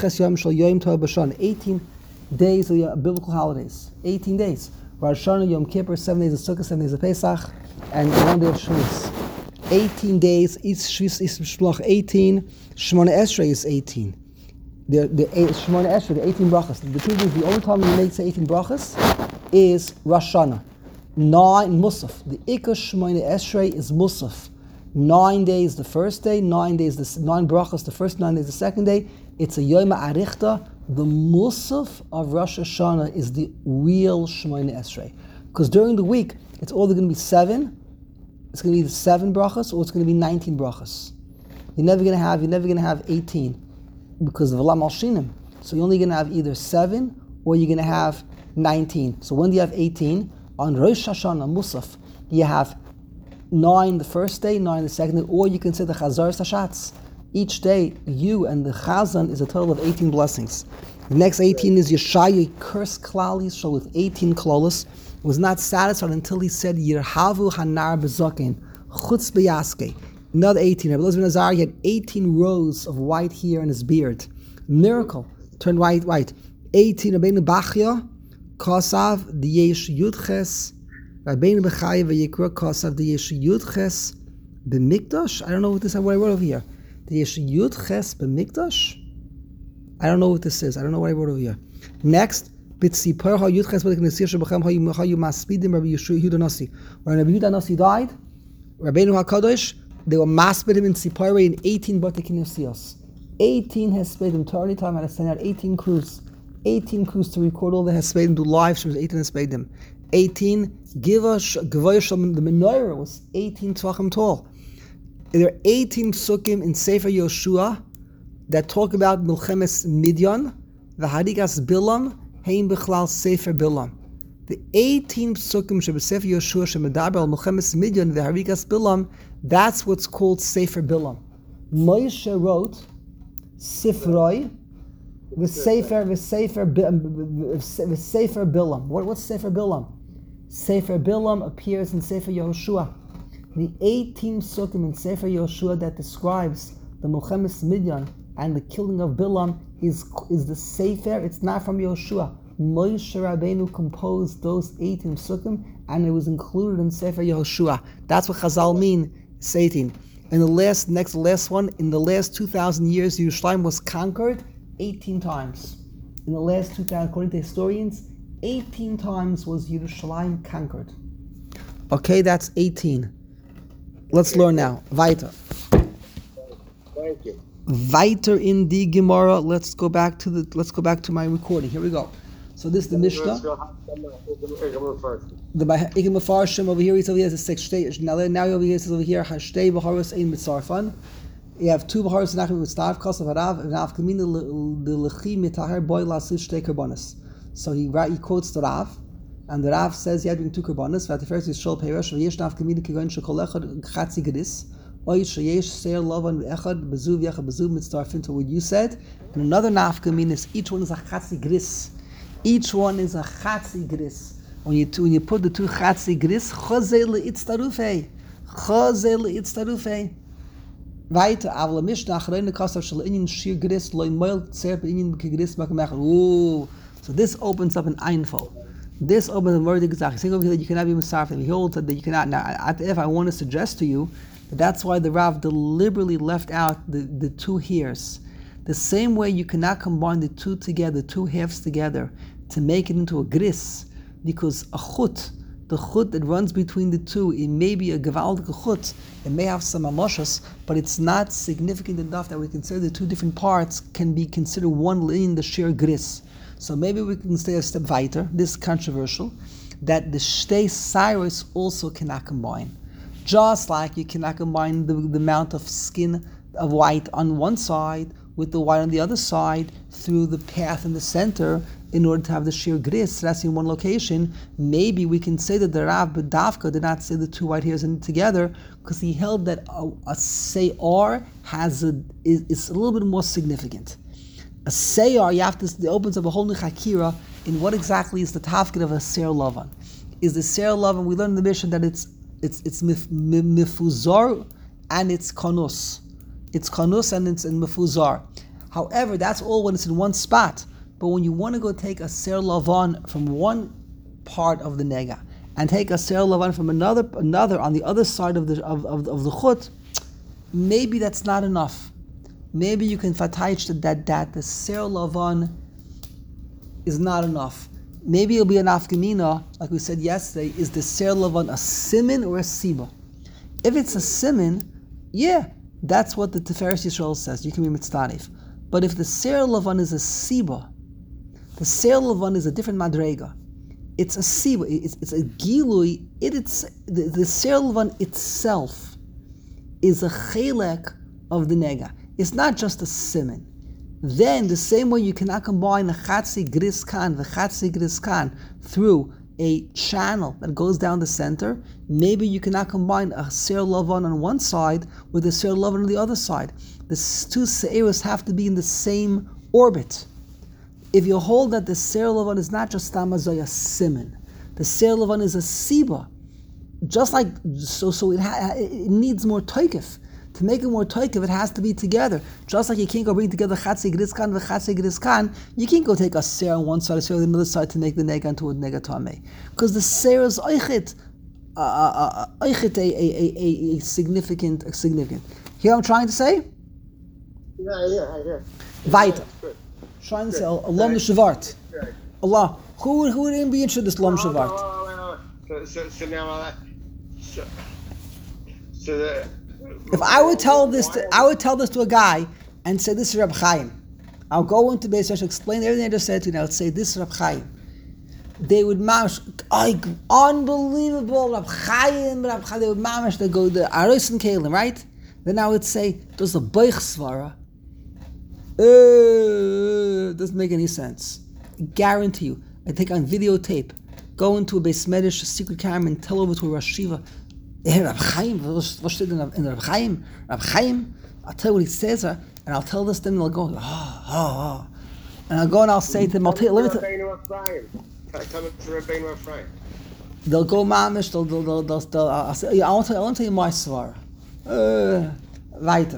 days of biblical holidays. eighteen days. Rosh Hashanah, Yom Kippur, seven days of Sukkot, seven days of Pesach, and one day of Shavuos. eighteen days, each Shavuos is Shloch eighteen, Shemona Esrei is eighteen. The, the Shemona Esrei, the eighteen brachas. The truth is, the only time you make the eighteen brachas is Rosh Hashanah. Nine Musaf. The Ikar Shemona Esrei is Musaf. Nine days the first day, nine days the nine brachas the first, nine days the second day. It's a Yom Arichta. The Musaf of Rosh Hashanah is the real Shemona Esrei. Because during the week, it's either going to be seven, it's going to be seven brachas, or it's going to be nineteen brachas. You're never going to have, you're never going to have eighteen because of Alam Al-Shinim. So you're only going to have either seven or you're going to have nineteen. So when do you have eighteen? On Rosh Hashanah, Musaf, you have nine the first day, nine the second day, or you can say the Chazar Sashatz. Each day, you and the Chazan is a total of eighteen blessings. The next eighteen is Yeshaya cursed Klal Yisrael with eighteen klolos. Was not satisfied until he said Yirhavu Hanar Bezokin Chutz Beyaske. Another eighteen. Rabbi Elazar ben Azar, he had eighteen rows of white hair in his beard. Miracle. Turned white, white. eighteen. Rabbeinu Bachya Kosav Diyesh Yudches. Rabbeinu Bechaya Vayikra Kosav Diyesh Yudches B'Mikdash. I don't know what this is. What I wrote over here. Diyesh Yudches B'Mikdash. I don't know what this is. I don't know what I wrote over here. Next. B'tzipor ha'yudches b'knesiyah shebachem ha'yu maspidim Rabbi Yehuda Nasi. When Rabbi Yehuda Nasi died, Rabbeinu HaKadosh, they were maspidim in Tzipor in eighteen bate knesiyos. eighteen hespedim. Thirty time I had to send out eighteen crews. eighteen crews to record all the hespedim, do live streams, eighteen hespedim. eighteen, Givash, Gavosh, the menorah was eighteen tvachim tall. There are eighteen psukim in Sefer Yoshua that talk about Milchemes Midyan, the Harigas Bilam, Hein Bechlal Sefer Bilam. The eighteen psukim Sheba Sefer Yoshua Shemedaber al Milchemes Midyan, the Harigas Bilam, that's what's called Sefer Bilam. Moshe wrote Sifroi, V'sefer, v'sefer, v'sefer Bilam. What, what's Sefer Bilam? Sefer Bilam appears in Sefer Yehoshua. The eighteen psukim in Sefer Yehoshua that describes the Milchemes Midyan and the killing of Bilam is is the Sefer. It's not from Yehoshua. Moshe Rabbeinu composed those eighteen psukim, and it was included in Sefer Yehoshua. That's what Chazal mean, eighteen. And the last, next last one, in the last two thousand years, Yerushalayim was conquered eighteen times. In the last two thousand, according to historians, eighteen times was Yerushalayim conquered. Okay, that's eighteen. Let's learn now. Weiter. Thank you. Weiter in the Gemara. Let's go back to the. Let's go back to my recording. Here we go. So this is the Mishnah. Let's go Haggadah first. The Ikim Mefarshim over here, he's over here, it's a six state. Now, now over here, it says over here, Hashtei B'Haros Ein Mitzarfan. You have two B'Haros Nachim with Stav, Kosav Harav, and Av Kamina the Lechi Mitaher Boy Lasu Shtei Karbonis. So he he quotes the Rav, and the Rav says he had to bring two Karbonis. At the first is Shol Peirosh, V'yesh Nav Kamina Kigon Shekol Echad Chatzi Gedis, Oy Sheyesh Seir Lovan Echad Bezuv Yechad Bezuv Mitzarfin to what you said. And another Nav Kamina is each one is a Chatzi Gedis. Each one is a Chatzi Gedis. When you, when you put the two chatzi gris, chazei le'itztarufei. Chazei le'itztarufei. Weiter, avla mishnah, achreine kasav shel inyin shir gris, lo'i moil tzer inyin kegris makamechel. Ooh. So this opens up an einfol. This opens a very good You think over here that you cannot be musafir. He holds that you cannot. Now, if I want to suggest to you, that that's why the Rav deliberately left out the, the two hairs. The same way you cannot combine the two together, the two halves together, to make it into a gris. Because a chut, the chut that runs between the two, it may be a gevaldik chut, it may have some amoshas, but it's not significant enough that we consider the two different parts can be considered one in the sheer gris. So maybe we can stay a step weiter, this is controversial, that the shtei cyrus also cannot combine. Just like you cannot combine the, the amount of skin of white on one side with the white on the other side through the path in the center in order to have the sheer gris, that's in one location. Maybe we can say that the Rav B'Davka did not say the two white hairs in together because he held that a, a seyar has a, is, is a little bit more significant. A seyar, you have to, it opens up a whole new chakira in what exactly is the tafkid of a seir lavan. Is the seir lavan, we learned in the mission that it's it's it's mif, mifuzar and it's kanus. It's kanus and it's in mefuzar. However, that's all when it's in one spot. But when you want to go take a ser lavan from one part of the nega and take a ser lavan from another another on the other side of the of, of, of the chut, maybe that's not enough. Maybe you can fatayich that that the ser lavan is not enough. Maybe it'll be an afkamina, like we said yesterday. Is the ser lavan a simin or a siba? If it's a simin, yeah, that's what the Tiferes Yisrael says. You can be mitztanif. But if the ser lavan is a siba, the seir lavan is a different madrega. It's a siba. It's, it's a gilui. It, it's the, the seir lavan itself is a chelek of the nega. It's not just a siman. Then the same way you cannot combine a chatzi gris kan, the chatzi gris kan through a channel that goes down the center. Maybe you cannot combine a seir lavan on one side with a seir lavan on the other side. The two seiros have to be in the same orbit. If you hold that the seir lavan is not just tamazoya siman, the seir lavan is a siba, just like so. So it, ha, it needs more toikif. To make it more toikif, it has to be together. Just like you can't go bring together chatzi griskan with chatzi griskan, you can't go take a seir on one side, a seir on the other side to make the nega into a nega tameh, because the seir is oichet, uh, oichet a, a, a, a significant, a significant. Hear what I'm trying to say? Yeah, yeah, yeah. Weiter. Trying to say Allah Shavart. Allah. Who who would be interested in this Lam Shavart? So, so, so now, uh, so, so the, if I would tell this, to, I would tell this to a guy and say this is Reb Chaim. I'll go into Beis Yosef, explain everything I just said to you. Now, let's say this is Reb Chaim. They would mamish, oh, unbelievable Reb Chaim, Reb Chaim. They would mamish. They go the Aros and Kalim, right? Then I would say there's a Beich Svara. Uh, doesn't make any sense. I guarantee you. I take on videotape, go into a Beis Medrash, a secret camera, and tell over to a Rosh Yeshiva, hey, Reb Chaim, what steht in Reb Chaim? Reb Chaim, I'll tell you what he says, and I'll tell this, then they'll go, oh, oh, oh. And I'll go and I'll say to them, I'll tell you, let me tell- Rabbeinu Ephraim. Come to Rabbeinu Ephraim. they'll go mamish, they'll, they'll, they'll, they'll, they'll I'll say, I want to, I want to tell you my svara. Uh, weiter.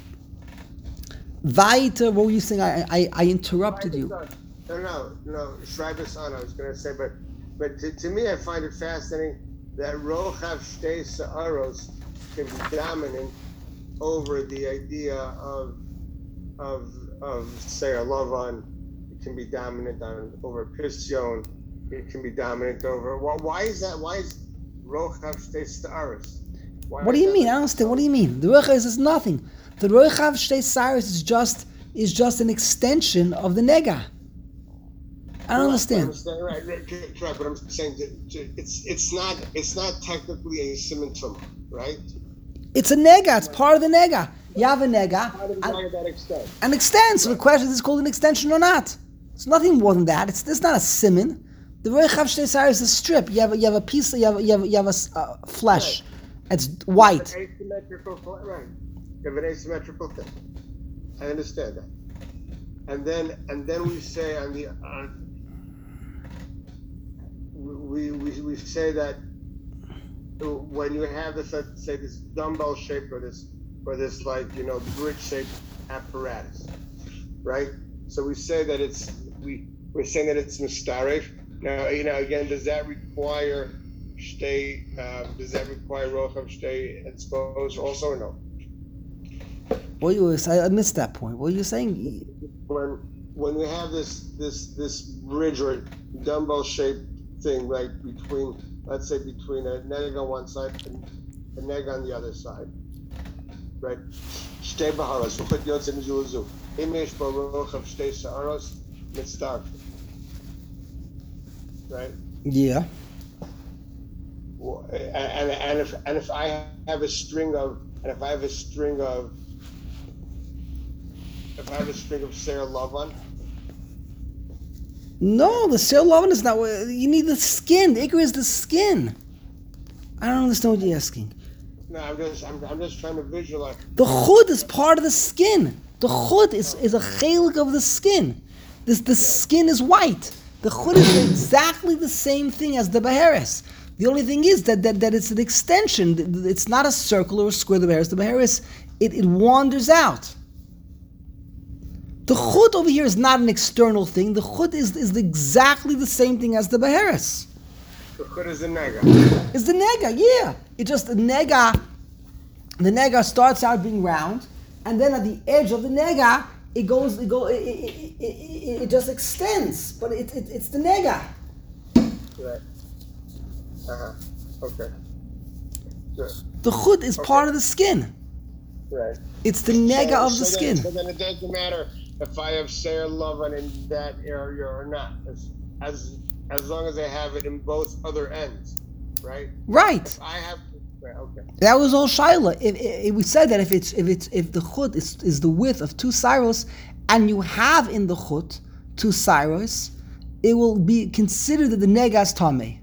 Weiter, what were you saying? I, I, I interrupted you. No, no, no. Shriver's on. I was going to say, but, but to, to me, I find it fascinating that Rochav Shtei Sa'aros can be dominant over the idea of, of, of say, a Lavan. It can be dominant on over Pisyon. It can be dominant over. Well, why is that? Why is Rochav Shtei Sa'aros? What do you mean? I don't understand. What do you mean? The Rochav is nothing. The Rochav Shtei Sa'aros is just is just an extension of the Nega. I don't understand. understand. Right, right, correct. But I'm saying that it's it's not it's not technically a siman tumah, right? It's a Nega. It's part of the Nega. You have a Nega. How does And, that extent? and extends. So the question is, is it called an extension or not? It's nothing more than that. It's it's not a siman. The Rochav Shtei Sa'aros is a strip. You have a, you have a piece. You have a, you have a, you have a uh, flesh. It's white. An asymmetrical, right? You have an asymmetrical thing. I understand that. And then and then we say on the uh, we, we we say that when you have this, let's say this dumbbell shape or this or this like you know bridge shaped apparatus, right? So we say that it's we we're saying that it's mistaref. Now you know again, does that require shtei? Um, does that require rochav shtei exposed also or no? What you was, I missed that point. What are you saying? When when we have this this this bridge or dumbbell shaped thing, like between, let's say between a neg on one side and a neg on the other side, right? Shtei baharos, uchot yotzei mizulazu. Imesh baruch of shtei sa'aros mitzdarf. Right? Yeah. And, and and if and if I have a string of and if I have a string of if I have a string of Sarah Lavan. No, the Sarah Lavan is not. You need the skin. The ikra is the skin. I don't understand what you're asking. No, I'm just I'm, I'm just trying to visualize. The chud is part of the skin. The chud is, is a chelik of the skin. This the skin is white. The chud is exactly the same thing as the beheres. The only thing is that, that, that it's an extension. It's not a circle or a square. The beheres. The beheres it, it wanders out. The chut over here is not an external thing. The chut is, is exactly the same thing as the beheres. The chut is the nega. It's the nega, yeah. It just the nega. The nega starts out being round, and then at the edge of the nega, it goes. It go. It, it, it, it, it just extends, but it, it it's the nega. Right. Uh huh. Okay. Sure. The chut is Okay. part of the skin. Right. It's the nega so, of the so skin. Then, so then it doesn't matter if I have Sarah Lavan in that area or not, as as as long as I have it in both other ends, right? Right. If I have, right, okay. That was all shaila. If, if, we said that if it's if it's if the chut is, is the width of two cyros, and you have in the chut two cyros, it will be considered that the nega is tameh.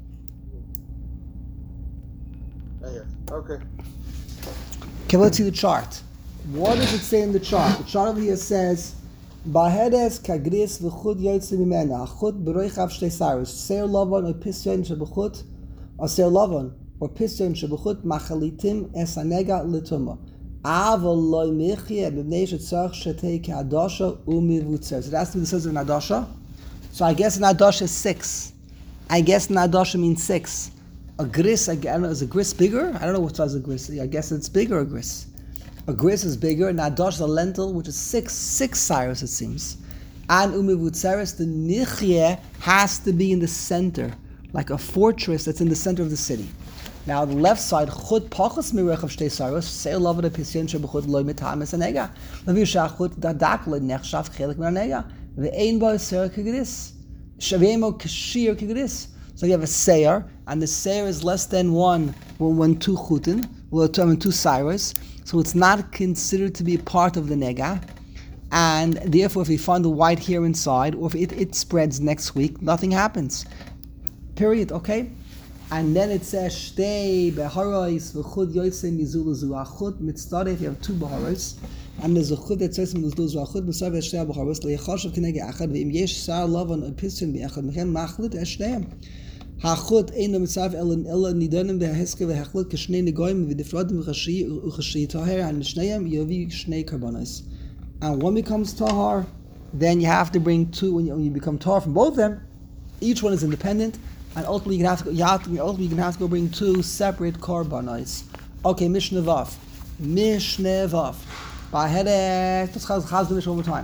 Okay. Okay, let's see the chart. What does it say in the chart? The chart over here says, "Bahedes kagris v'chud yotze mimena chut b'roichav shtei saros ser lavan or pisyon shebechut or ser lavan or pisyon shebechut machalitim es hanega lituma aval loy michye b'nei shetzarch shetei ke'adasha u'mivutzer." So that's the says of an adasha. So I guess an adasha is six. I guess an adasha means six. A gris, I don't know, is a gris bigger? I don't know what size a gris is. I guess it's bigger, a gris. A gris is bigger, and adash is a lentil, which is six, six cyrus, it seems. And umivutzeres, the nichye has to be in the center, like a fortress that's in the center of the city. Now, on the left side, chut pachas mirech of shtei cyrus, say love the pisyon shebechut loy mitam es anega. Levi shachut dadak loy nechshav chelik min anega. Ve'ein bo ser kegris. Shaveimo kashir kegris. So you have a seir, and the seir is less than one when, when two chutin, well, two, I mean, two cyrus. So it's not considered to be a part of the nega. And therefore, if we find the white here inside, or if it, it spreads next week, nothing happens. Period, okay? And then it says, Shtei beharais v'chud yoytze mizul zu achud mitzdareh. If you have two baharos, and there's a chud that says mizul zu achud, mitzdareh shtei baharos leichashav kinege achad ve'im yesh sar lavan a piston be'achad mechen machlit es shteihem. Hachud eino mitzav elen ela nidanim be'heske ve'hachlit k'shnei negoyim v'difradim v'chashi u'chashi taher and shneihem yovi shnei karbanos. And one becomes tahar, then you have to bring two. When you, when you become tahar from both of them, each one is independent. And ultimately, you can have to go, you have to, ultimately you can have to go bring two separate korbanos. Okay, Mishnah Vav. Mishnah Vav. Baheres. Let's chaz the Mishnah one more time.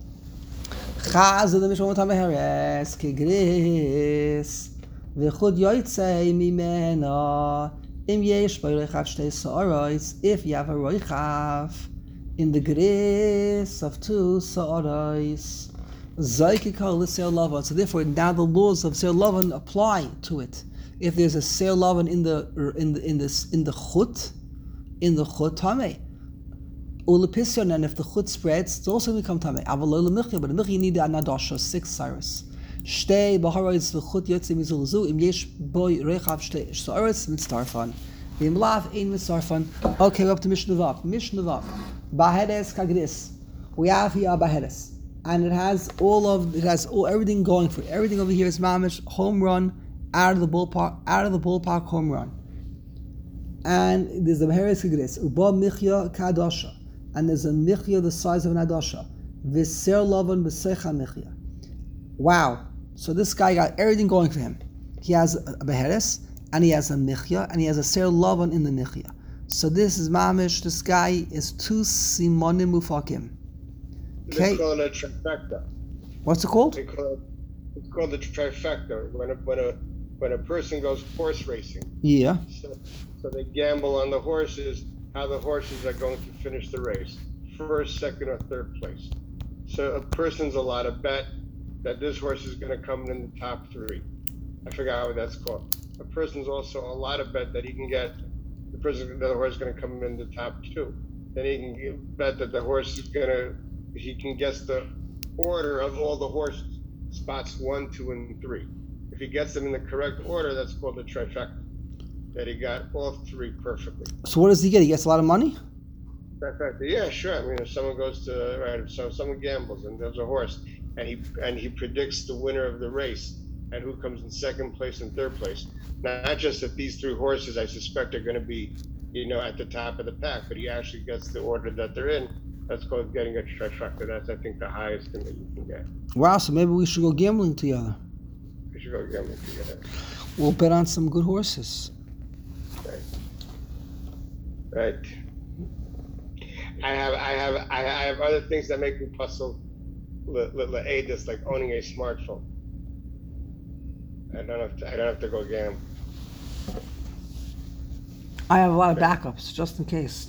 Chaz the Mishnah one more time. Baheres. Kegris. V'chud yoytzei mimena. Im yesh b'roichav shtei sa'aros. If you have a roichav in the gris of two sa'aros. So therefore, now the laws of Seir Lavan apply to it. If there's a Seir Lavan in the in the in this in the chut, in the chut tameh, ulepision, and if the chut spreads, it's also become tameh. Avalol lemichya, but the michya need an adasha six cyrus. Shtei baharais v'chut yotze mizul zu im yesh boy rechav shtei cyrus mitzarfan. V'im lav ein mitzarfan. Okay, we're up to Mishnah Vav. Mishnah Vav. Baheres kagris. We have here a baheres. And it has all of it has all everything going for it. Everything over here is mamish home run out of the ballpark, out of the ballpark home run. And there's a baheres kagris uba michya kadasha, and there's a michya the size of an adasha. V'ser lavan b'secha michya. Wow! So this guy got everything going for him. He has a baheres, and he has a michya, and he has a ser lavan in the michya. So this is mamish. This guy is two simonim mufakim. Okay. They call it a trifecta. What's it called? They call it, it's called the trifecta. When a, when a when a person goes horse racing. Yeah. So, so they gamble on the horses, how the horses are going to finish the race, first, second, or third place. So a person's allowed to bet that this horse is going to come in the top three. I forgot what that's called. A person's also allowed to bet that he can get the person the horse is going to come in the top two. Then he can bet that the horse is going to he can guess the order of all the horses, spots one, two, and three. If he gets them in the correct order, that's called the trifecta. That he got all three perfectly. So what does he get? He gets a lot of money? Trifecta, yeah, sure. I mean, if someone goes to right, if so someone gambles and there's a horse, and he and he predicts the winner of the race and who comes in second place and third place. Now, not just that these three horses, I suspect, are going to be, you know, at the top of the pack, but he actually gets the order that they're in. That's called getting a trifecta. That's, I think, the highest thing that you can get. Wow, so maybe we should go gambling together. We should go gambling together. We'll bet on some good horses. Right. Right. I have, I have, I have other things that make me puzzle. Aid this, like owning a smartphone. I don't have to. I don't have to go gamble. I have a lot of backups just in case.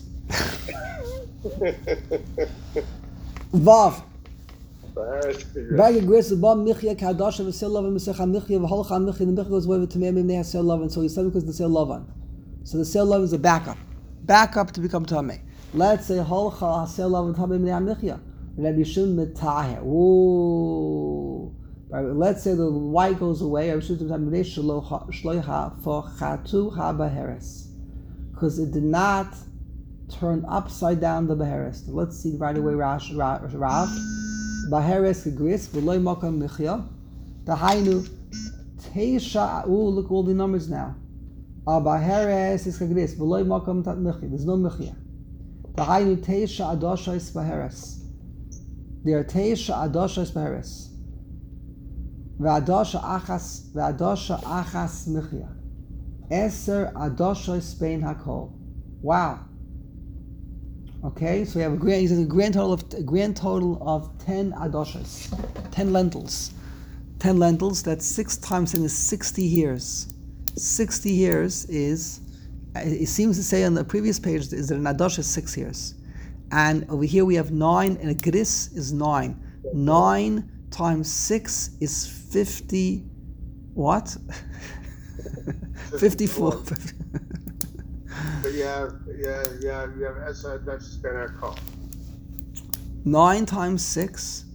Vav. Bag of grits above Michya Kadasha v'Sel Lavan v'Secha Michya v'Holcha Michya. The Michya goes away with Tamei Mimnei Sel Lavan. So he said because the Sel Lavan. So the Sel Lavan is a backup, backup to become Tamei. Let's say Holcha Sel Lavan Tamei Mimnei Michya. Rabbi Shimon Metaher. Ooh. Let's say the white goes away. Rabbi Shimon Metaher Shloiha for Chatu HaBaheres, because it did not turn upside down the Baheres. Let's see right away. Rash Rav Baheres Gris V'Loi Makam Michya. The Hainu Teisha. Ooh, look all the numbers now. Baheres is Gris V'Loi Makam Michya. There's no Michya. The Hainu Teisha Adosha is Baheres. There are Teisha Adosha Baheres. V'Adosha Achas V'Adosha Achas Michya. Eser Adosha Spain Hakol. Wow. Okay, so we have a grand. He says a grand total of a grand total of ten Adoshas, ten lentils, ten lentils. That's six times ten is sixty years. Sixty years is. It seems to say on the previous page is that an Adosha is six years. And over here we have nine, and a gris is nine. Nine times six is fifty. What? Fifty-four. So you have, yeah, yeah, you have Esa Dutch gonna call. Nine times six.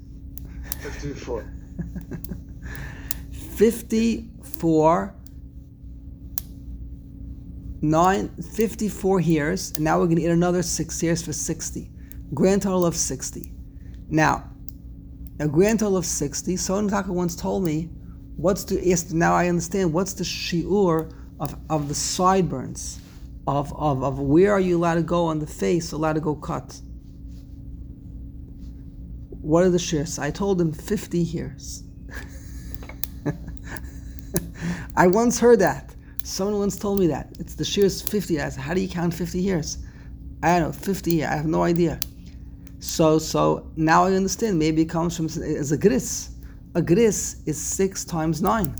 Fifty-four. Fifty-four nine, fifty-four years, and now we're going to eat another six years for sixty. Grand total of sixty. Now, a grand total of sixty, Sohn Taka once told me, what's the, yes, now I understand, what's the shi'ur of, of the sideburns? Of, of, of where are you allowed to go on the face, allowed to go cut? What are the shi'urs? I told him fifty years. I once heard that. Someone once told me that. It's the shi'ur's fifty. I said, how do you count fifty years? I don't know, fifty years. I have no idea. So so now I understand. Maybe it comes from as a gris. A gris is six times nine.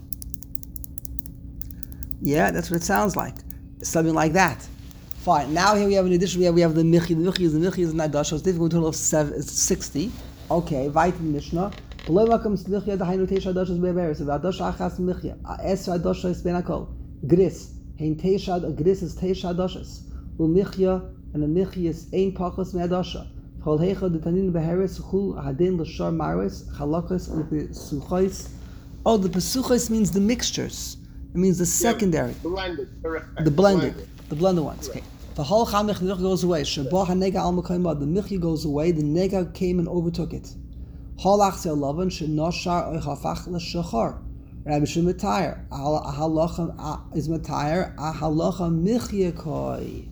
Yeah, that's what it sounds like. Something like that. Fine. Now here we have an addition. We have we have the michi. The michi is the michi is not dasha. It's different. Total of seven, it's sixty. Okay. Vayit Mishnah. Below comes michi. The hainu teisha dasha is beberes. About dasha achas michi. Esra dasha is benakol. Gris. Hein teisha. Gris is teisha dashas. Umichya and the michi is ein pachos me'adasha. Chol heicha the tanin beheres hu hadin l'shar maris chalakas u'pesuchos. Oh, the pesuchos means the mixtures. It means the secondary. Yeah, blended, correct. The blended. Blended. The blended ones. Okay. The whole chamich goes away. Shabah hanega al mekayma. The michi goes away. The nega came and overtook it. Halach sel lavan shenoshar oichafach l'shachar. Rabbi Shimon Matayr. Ahalacha is Matayr. Ahalacha michiyakoi.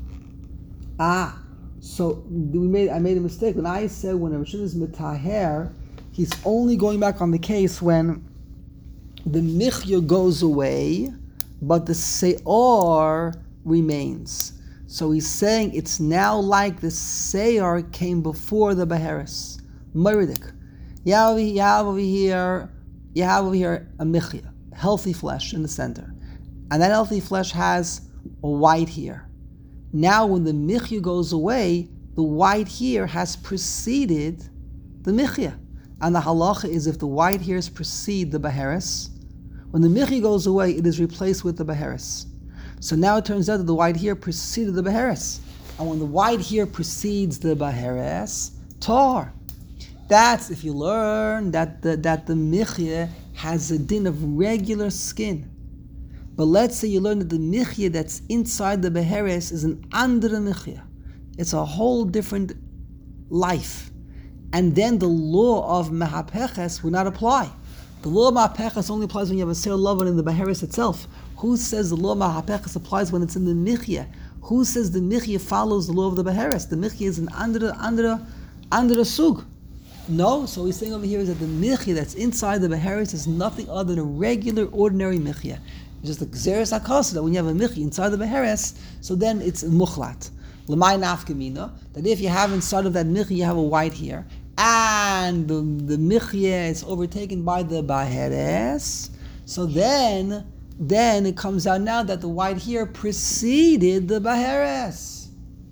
Ah. So we made. I made a mistake when I said when Rabbi Shimon is Matayr, he's only going back on the case when the michya goes away, but the seor remains. So he's saying it's now like the seor came before the beheres. Meridik. You have, you have over here, you have over here a michya, healthy flesh in the center, and that healthy flesh has a white hair. Now, when the michya goes away, the white hair has preceded the michya. And the halacha is if the white hairs precede the beheres, when the michi goes away, it is replaced with the beheres. So now it turns out that the white hair preceded the beheres. And when the white hair precedes the beheres, tar. That's if you learn that the, that the michi has a din of regular skin. But let's say you learn that the michi that's inside the beheres is an andere michi. It's a whole different life. And then the law of mehapeches would not apply. The law of mehapeches only applies when you have a seir lavan in the beheres itself. Who says the law of mehapeches applies when it's in the michya? Who says the michya follows the law of the beheres? The michya is an andere, andere, andere sug. No, so he's saying over here is that the michya that's inside the beheres is nothing other than a regular, ordinary michya. It's just a gzeres hakasa that when you have a michya inside the beheres, so then it's muchlat. L'may nafkamina, that if you have inside of that michya, you have a white hair, and the, the michya is overtaken by the beheres, so then, then it comes out now that the white hair preceded the beheres.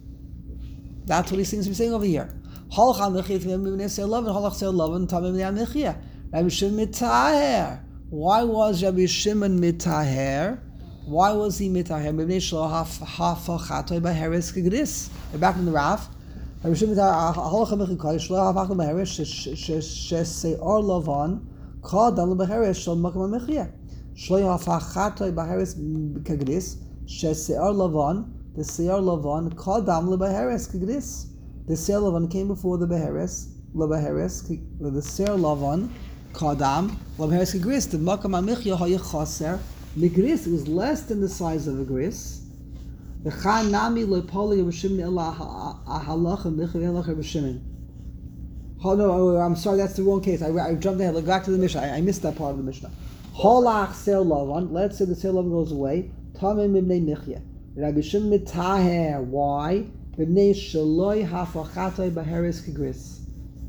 That's what he seems to be saying over here. Why was Rabbi Shimon mitaher? Why was he mitaher? We're back in the Rav. Rabbi Shimon mitaher halacha mechikoy shlo hafach lebeheres sheseor lavan kadam lebeheres shel makam mechia shlo hafach chatoy beheres kagris sheseor lavan the seor lavan kadam lebeheres kagris. The seor lavan came before the beheres lebeheres the seor lavan kadam lebeheres kagris. The makam mechia hayich chaser. The gris was less than the size of a gris. The chanami lepoli of Shimon ela halacha michel of Shimon. Oh no, I'm sorry, that's the wrong case. I, I jumped ahead. Look back to the Mishnah. I, I missed that part of the Mishnah. Holach seir lavan. Let's say the seir lavan goes away. Tamim ibnei michya. Rabbi Shimon mitaher. Why? Ibnei shaloi hafachatoi beheres kigris.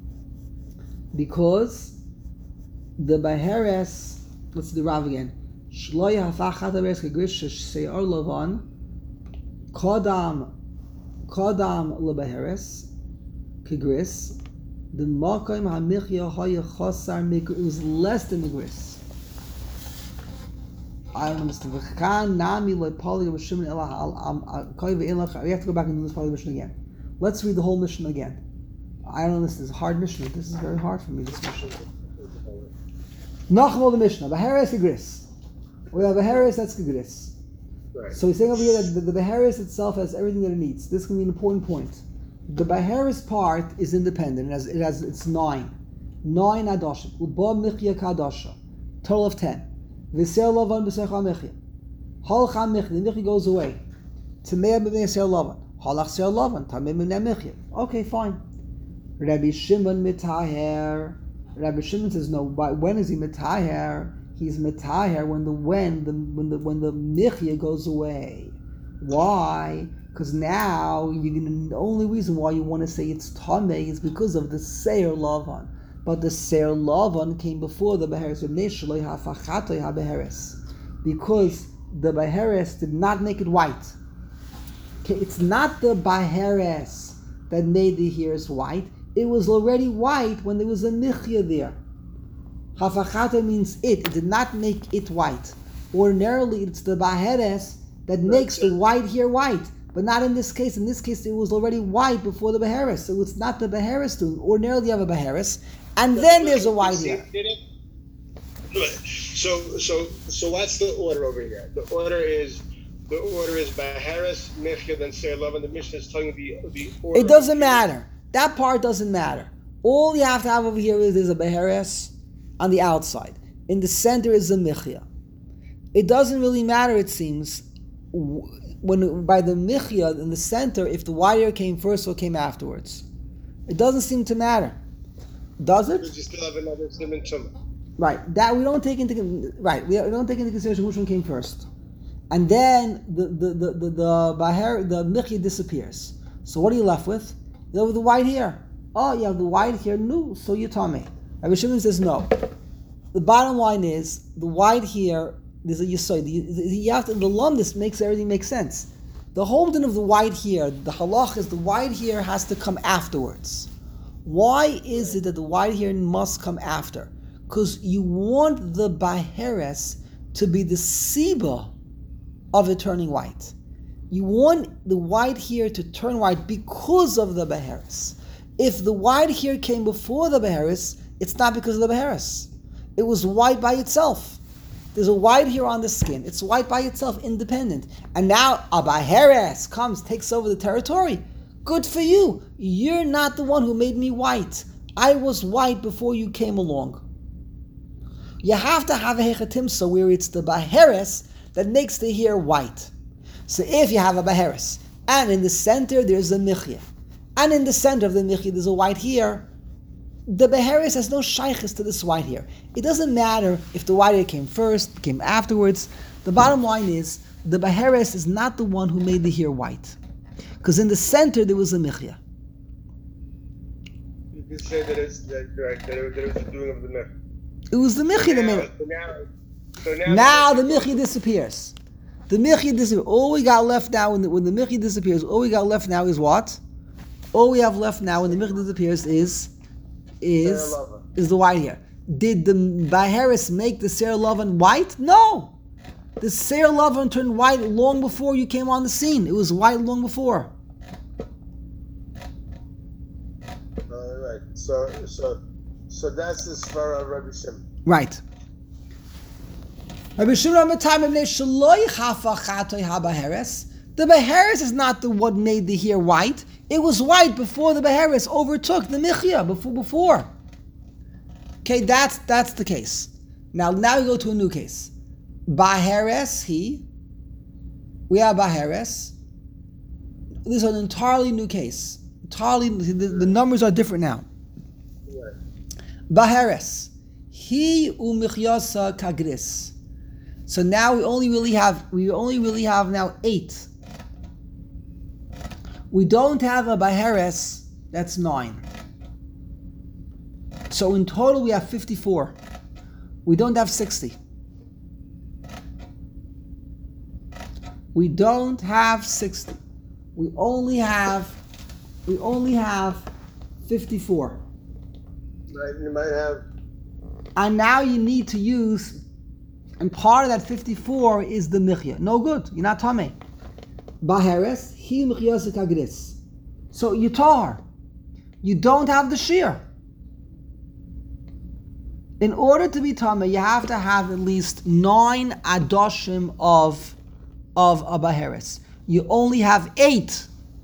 Because the beheres. Let's see the Rav again. Shloi hafachat beheres kigris sheseor lavan kodam kodam lebeheres kigris. The makom hamichya haya chosar mikra. It was less than the gris. I don't understand. V'chan nami lepoli of Shimon ela koi ve'elach. We have to go back and do this part of the Mishnah again. Let's read the whole Mishnah again. I don't understand. This is a hard Mishnah. This is very hard for me. This Mishnah. Nachmal the Mishnah. Beheres kigris. We have a heres that's kigris. Right. So he's saying over here that the, the Beharis itself has everything that it needs. This can be an important point. The Beharis part is independent. It has, it has it's nine. Nine adoshim. Uba michya kadosha. Total of ten. V'ser lavan b'secha michya. Halcha michya. The michya goes away. Tamei b'nei ser lavan. Halach ser lavan. Tamei b'nei michya. Okay, fine. Rabbi Shimon mitaher. Rabbi Shimon says no. But when is he mitaher? He's mitaher when the when the when the when the michya goes away. Why? Because now you're gonna, the only reason why you want to say it's tamei is because of the seir lavan. But the seir lavan came before the beheres. Because the beheres did not make it white. Okay, it's not the beheres that made the hairs white. It was already white when there was a michya there. Hafachata means it. It did not make it white. Ordinarily, it's the beheres that makes the white hair white. But not in this case. In this case, it was already white before the beheres. So it's not the beheres doing. Ordinarily, you have a beheres, and then there's a white hair. So, so, so what's the order over here? The order is the order is beheres, michya, then seir lavan. The Mishnah is telling you the the order. It doesn't matter. That part doesn't matter. All you have to have over here is there's a beheres on the outside. In the center is a michya. It doesn't really matter, it seems, when by the michya in the center, if the white hair came first or came afterwards. It doesn't seem to matter. Does it? You still have another siman tumah. Right. That we don't take into right. We don't take into consideration which one came first, and then the the the the the, bahar, the michya disappears. So what are you left with? You have the white hair. Oh, you have the white hair. No, so you tell me. Rabbi Shimon says no. The bottom line is the white hair. There's a yesod. You have to, the lumdus makes everything make sense. The holding of the white hair, the halach is the white hair has to come afterwards. Why is it that the white hair must come after? Because you want the baheres to be the siba of it turning white. You want the white hair to turn white because of the baheres. If the white hair came before the baheres, it's not because of the baheres. It was white by itself. There's a white hair on the skin. It's white by itself, independent. And now a baheres comes, takes over the territory. Good for you. You're not the one who made me white. I was white before you came along. You have to have a hechatimsa where it's the baheres that makes the hair white. So if you have a baheres, and in the center there's a michya, and in the center of the michya there's a white hair, the beheres has no shaykhis to this white hair. It doesn't matter if the white hair came first, came afterwards. The bottom line is, the beheres is not the one who made the hair white. Because in the center there was a michya. You could say that it's that, right, that, it, that it was the doing of the michya. It was the michya So that now, made it. so now, so now, Now the michya disappears. The michya disappears. All we got left now, when the, when the michya disappears, all we got left now is what? All we have left now when the michya disappears is is is the white hair. Did the baheres make the seir lavan white? No. The seir lavan turned white long before you came on the scene. It was white long before. All right. So, so, so that's the svara of Rabbi Shimon. Right. Rabbi Shimon the beheres is not the what made the hair white. It was white before the beheres overtook the michya before before. Okay, that's that's the case. Now now we go to a new case. Baheres he. We have baheres. This is an entirely new case. Entirely, the, the numbers are different now. Right. Baheres he umichyasa kagris. So now we only really have we only really have now eight. We don't have a baheres that's nine. So in total we have fifty-four. We don't have sixty. We don't have sixty. We only have we only have fifty-four. Right. You might have. And now you need to use, and part of that fifty-four is the michya. No good. You're not tamei. Baheres hi michyasa kagris. So you tar. You don't have the shear. In order to be tamei, you have to have at least nine adoshim of of a Baharis. You only have eight.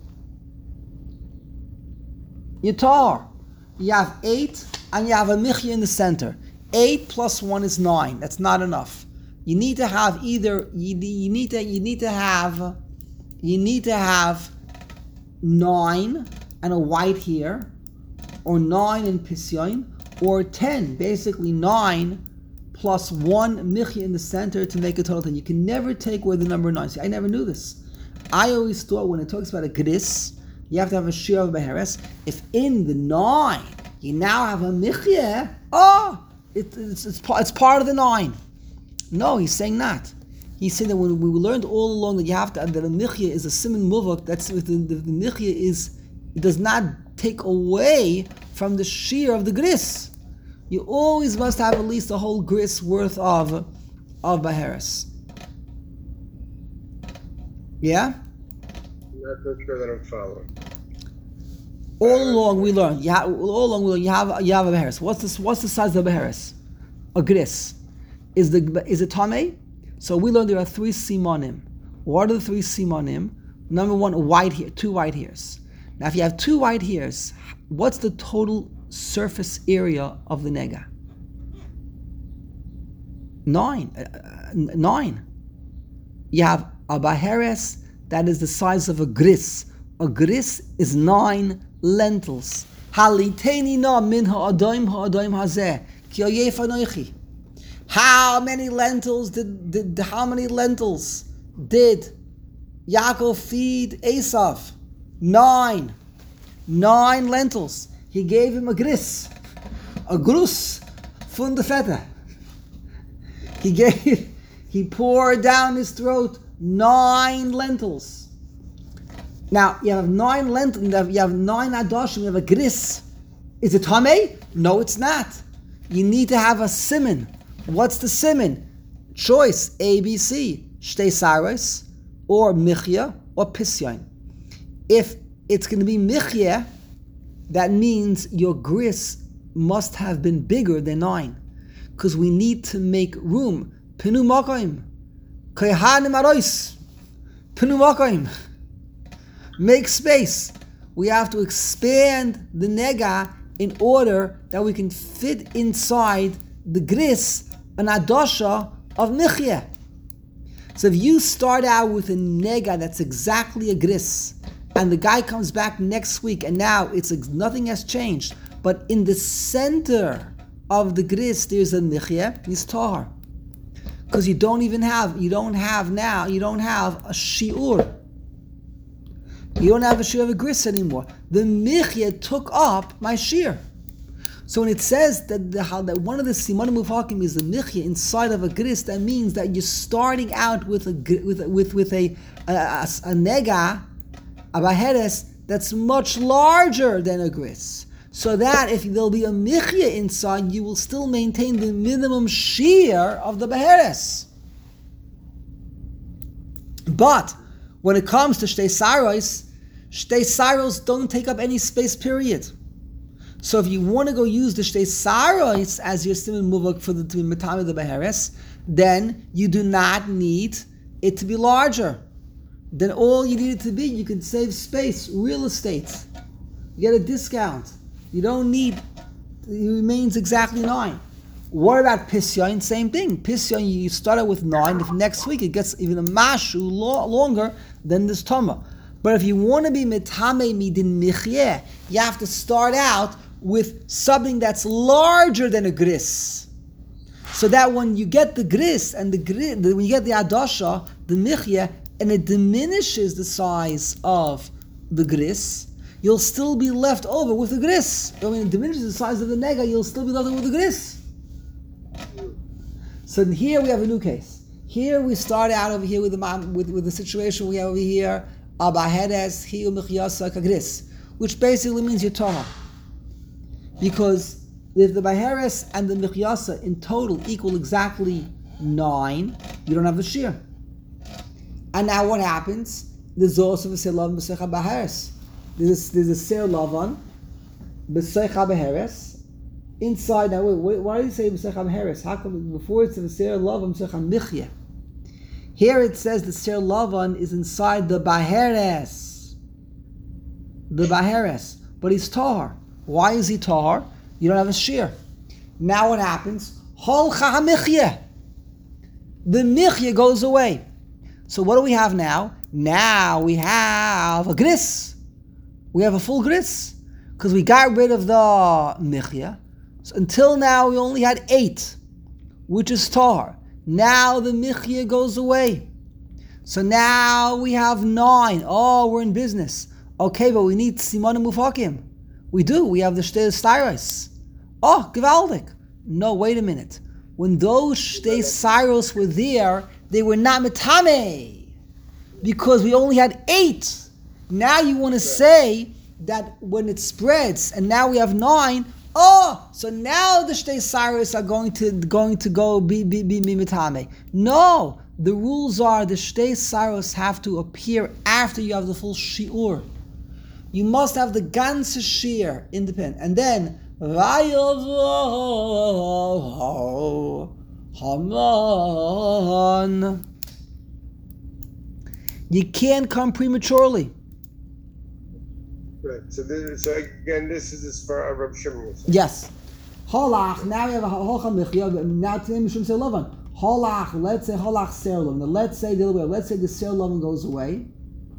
Yatar. You have eight and you have a Michya in the center. Eight plus one is nine. That's not enough. You need to have either you, you need to you need to have you need to have nine and a white here, or nine and pisyon, or ten. Basically nine plus one Michya in the center to make a total ten. You can never take away the number nine. See, I never knew this. I always thought when it talks about a gris, you have to have a shir of Beheres. If in the nine you now have a Michya, oh, it, it's, it's, it's part of the nine. No, he's saying not. He's saying that when we learned all along that you have to, that a Michya is a siman muvak, that's the, the, the Michya is, it does not take away from the shear of the gris. You always must have at least a whole gris worth of of Baharis. Yeah? I'm not so sure that I'm following. All along we learn. You have, all along we learn. You have you have a Baharis. What's this? What's the size of a Baharis? A gris. Is the is it tamei? So we learned there are three simonim. What are the three simonim? Number one, a white hair, two white hairs. Now, if you have two white hairs, what's the total surface area of the nega? Nine. Uh, nine. You have a baheres that is the size of a gris. A gris is nine lentils. Haliteni na min ha'adayim ha'adayim hazeh ki oyef anoichi. How many lentils did, did how many lentils did Yaakov feed Esav? Nine. Nine lentils. He gave him a gris. A grus fun de feta. He gave he poured down his throat nine lentils. Now you have nine lentils, you have nine adoshim, you have a gris. Is it tamei? No, it's not. You need to have a siman. What's the siman? Choice A, B, C. Shtei saros, or michya, or pisyon. If it's going to be michya, that means your gris must have been bigger than nine, because we need to make room. Pinu makoim, kohanim arois, pinu makoim. Make space. We have to expand the nega in order that we can fit inside the gris an adosha of michya. So if you start out with a nega that's exactly a gris, and the guy comes back next week and now it's nothing has changed, but in the center of the gris there's a michya, it's tahar. Because you don't even have, you don't have now, you don't have a shiur. You don't have a shiur of a gris anymore. The michya took up my shiur. So when it says that the, how that one of the simanim mufakim is the michya inside of a gris, that means that you're starting out with a with a, with with a a, a, a nega, a baheres that's much larger than a gris. So that if there'll be a michya inside, you will still maintain the minimum shear of the baheres. But when it comes to shtei saros, shtei saros don't take up any space. Period. So if you want to go use the shtei saros as your siman muvak for the to be matame the baheres, then you do not need it to be larger. Then all you need it to be, you can save space, real estate. You get a discount. You don't need. It remains exactly nine. What about pisyon? Same thing. Pisyon, you start out with nine. If next week it gets even a mashu lo- longer, then this toma. But if you want to be metame midin michye, you have to start out with something that's larger than a gris, so that when you get the gris and the gris, when you get the adasha, the michya, and it diminishes the size of the gris, you'll still be left over with the gris. I mean, it diminishes the size of the nega, you'll still be left over with the gris. So here we have a new case. Here we start out over here with the with, with the situation we have over here, abahedes hiu michyasa kagris, which basically means you're Torah. Because if the baheres and the michyasa in total equal exactly nine, you don't have a shear. And now what happens? There's also a seir lavan b'seicha baheres. There's there's a seir lavan b'seicha baheres inside. Now wait, wait, why do you say b'seicha baheres? How come before it's a seir lavan b'seicha michya? Here it says the Ser Lavan is inside the Baheres. The Baheres. But he's Tahar. Why is he Tahar? You don't have a shear. Now what happens? Holcha HaMichya. The Michya goes away. So what do we have now? Now we have a gris. We have a full gris. Because we got rid of the Michya. So until now we only had eight, which is Tahar. Now the Michya goes away. So now we have nine. Oh, we're in business. Okay, but we need Simon Mufakim. We do. We have the Shtei Styros. Oh, Gewaldik. No, wait a minute. When those Shtei Styros were there, they were not Metame. Because we only had eight. Now you want to say that when it spreads, and now we have nine, oh, so now the Shtei Styros are going to going to go be be be Metame. No, the rules are the Shtei Styros have to appear after you have the full Shi'ur. You must have the ganze Shir independent. And then, Haman. You can't come prematurely. Right. So, this, so again, this is as far as Reb Shimon was saying. Yes. Holach, now we have a Holcha Michya, now today we shouldn't say Lavan. Holach, let's say Holach Ser Lavan. Now let's say the other way, let's say the Ser Lavan goes away.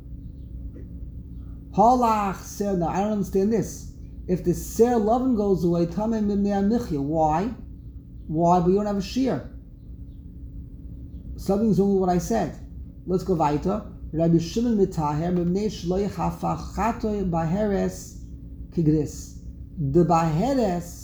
Holach Ser, now I don't understand this. If the Ser Lavan goes away, Tamei Mimnei Michya. Why? Why? But you don't have a shear. Something's wrong with what I said. Let's go weiter. Rabbi Shimon Mitaher, Mimnei Shlo Yachafach Chatoy Baheres Kigris. The Baheres.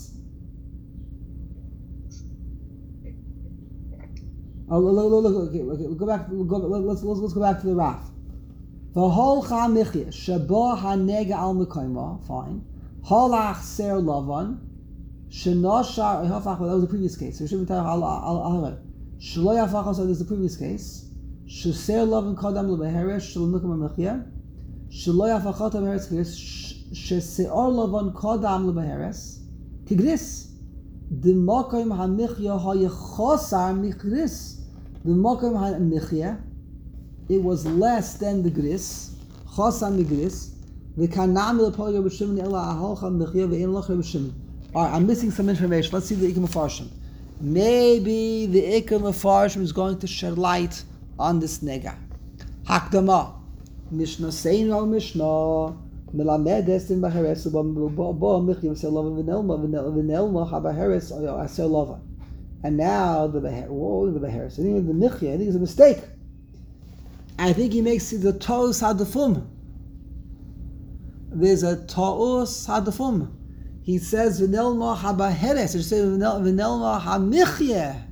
Oh, look, look, look, look, okay, okay, go back. Go, let's, let's let's go back to the Raf. The whole Chamichya Shaba Hanega Al Mekayma. Fine. Halach Ser Lavan. Shenoshar. That was the previous case. So Shimon Mitaher Al Al Shlo Yachafach. So this is the previous case. Sheser Lavan Kadam LeBaheres Shalomikam Mechia. Shelo Yafachot Baheres Kigris. Sheseor Lavan Kadam LeBaheres Kigris. The Makom HaMichya HaYechosar Michris. The Makom HaMichya, it was less than the Gris. Chosar Migris. V'kanam LePol Reb Shimon Ela Aholcha Michya V'ein Loch Reb Shimon. All right, I'm missing some information. Let's see the Ikem Mefarshim. Maybe the Ikem Mefarshim is going to shed light on this nega. Hakdama. Mishnah Seino Mishnah. Melamedes in Baheres. Bo Michya V'Selavan V'Nelma V'Nelma HaBaheres Aselavan. And now the Baheres. Whoa, the Baheres. And even the Michya, I think it's a mistake. I think he makes it the Ta'us Hadafum. There's a Ta'us Hadafum. He says V'Nelma HaBaheres. He says V'Nelma HaMichya.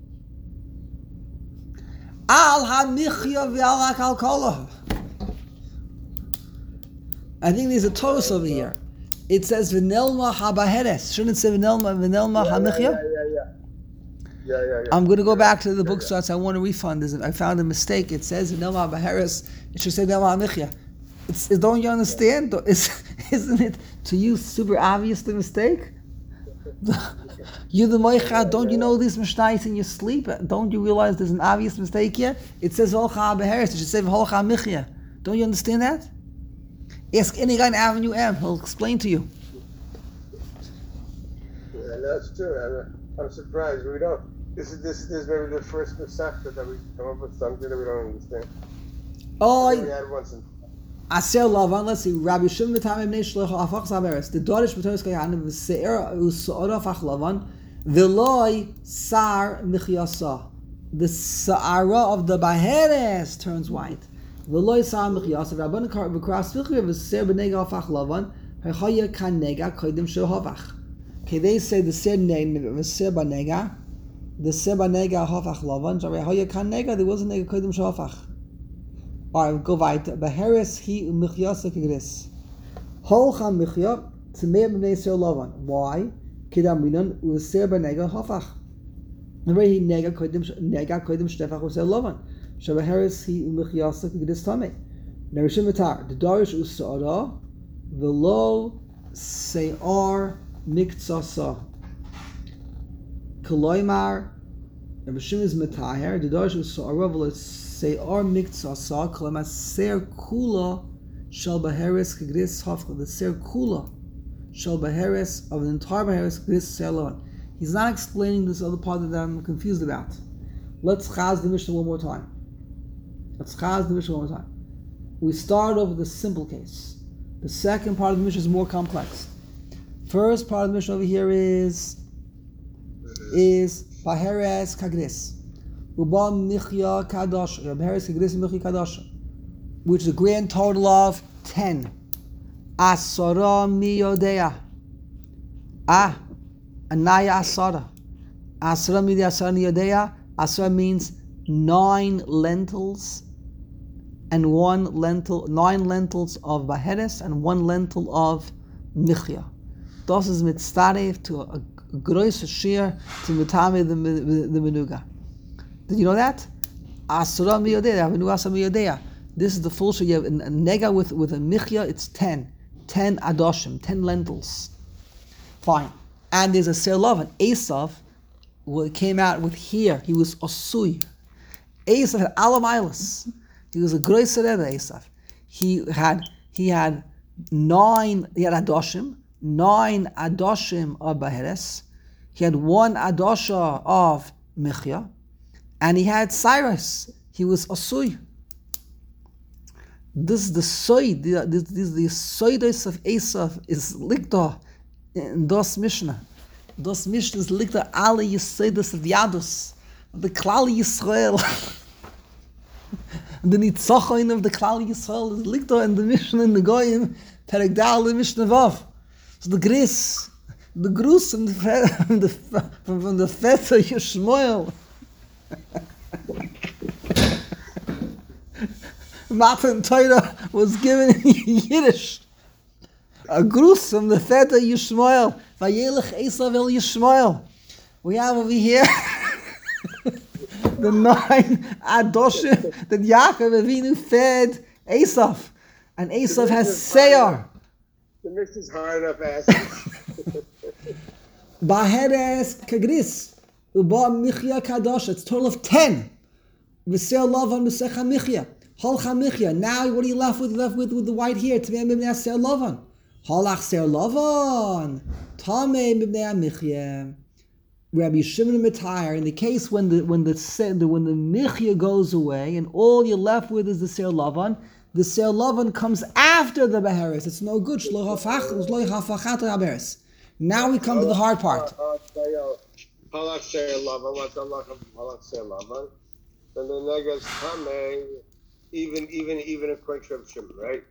Al ha-michya v'al ha-kalkolah. I think there's a Toros over here. It says v'nelma ha-baheres. Shouldn't it say v'nelma v'nelma ha-michya? Yeah, yeah, yeah. Yeah, yeah, yeah. I'm going to go yeah, back to the yeah, book yeah. starts. I want to refund this. I found a mistake. It says v'nelma ha-baheres. It should say v'nelma ha-michya. It's, it, don't you understand? It's, isn't it to you super obvious the mistake? You the moicha, don't you know these mishnayos in your sleep? Don't you realize there's an obvious mistake here? It says holcha beheres. It should say holcha michya. Don't you understand that? Ask any guy in Avenue M. He'll explain to you. Yeah, that's true. I'm, I'm surprised we don't. This is this, this is maybe the first misafta that we come up with something that we don't understand. Oh, we had once in. Aser Lavan, let's see. Rabbi Shimon B'Tamim Bnei Shloach Afach Zaberes. The Dorish B'Toris Kayanim V'Seir U'Sa'or Afach Lavan V'Loi Sar Michyasa. The Sa'ara of the Baheres turns white. V'Loi Sar Michyasa. Rabban V'Kras V'Chir V'Seir B'Nega Afach Lavan Ha'Chaya Kan Nega Kodim Shel Havach. Okay, they say the Seir V'Seir B'Nega, the Seir B'Nega Hafach Lavan. Ha'Chaya Kan Nega. There was a Nega Kodim Shel Havach. Alright, go weiter. Baheres hi u'michyasa kigris. Holcha michya tzmei b'nei Ser Lavan. Why? Kidam minon u'ser b'nega hafach. Remember, he nega kodim nega kodim shtefach u'ser Lavan. Shabaheres hi u'michyasa kigris tamei. Nerishim v'tar. The darish u'sa'ara v'lo se'ar miktsasa. Koloimar Rabbi Shimon is metayer. The Darsh was Arav say our miktzah sa kol ser kula shel baheres kegris hafla. The ser kula shel baheres of the entire baheres kegris selon. He's not explaining this other part that I'm confused about. Let's chaz the Mishnah one more time. Let's chaz the Mishnah one more time. We start off with the simple case. The second part of the Mishnah is more complex. First part of the Mishnah over here is is Baheres Kagris. Uba Michya Kadosh. Baheres Kagris Michya Kadosh. Which is a grand total of ten. Asara Miyodea. Ah. Anaya Asara. Asara Miyodea Asara Miyodea. Asara means nine lentils and one lentil, nine lentils of Baheres and one lentil of Michya. Das is mitzaref to a gross shear to mitame the the menuga. Did you know that? Asura miyodea, menuga asura miyodea. This is the full shear. You have a nega with with a michya. It's ten, ten adoshim, ten lentils. Fine. And there's a selavan. Esav, who came out with here. He was osui. Esav had alamailas. He was a gross rebbe. Esav. He had he had nine. He had adoshim. Nine adoshim of Baheres. He had one adosha of Michya, and he had Cyrus. He was Asui. This is the soy. This, this is the soidos of Esav is likta in Das Mishnah. Das Mishnah is likta alle yisoidos of Yadus, the Klal Yisrael. The nitzachin of the Klal Yisrael is likta in the Mishnah in the Goyim Perek Dal the Mishnah Vav. So the gris, the grus from the from the from, from the fetter Yishmael. Matan Torah was given in Yiddish. A grus from the fetter Yishmael. Vayelech Esav el Yishmael. We have over here the nine adoshim that Yaakov Avinu fed Esav, and Esav has Seyar. The mix is hard enough asking. Baheres Kagris. Uba Michya Kadosh. It's a total of ten. V'sel Lavan B'secha Michya. Halcha Michya. Now what are you left with? Left with, with the white hair. Tamei Mibnei Ser Lavan. Halach Ser Lavan. Tamei Mibnei Michya. Rabbi Shimon Metayer. In the case when the when the when the Michya goes away and all you're left with is the Ser Lavan, the Ser Lavan comes after the Baheres. It's no good. Now we come to the hard part. Halach Ser Lavan. What's Halach Ser Lavan? Then the negas Tamei, even even even according to Rabbi Shimon, right?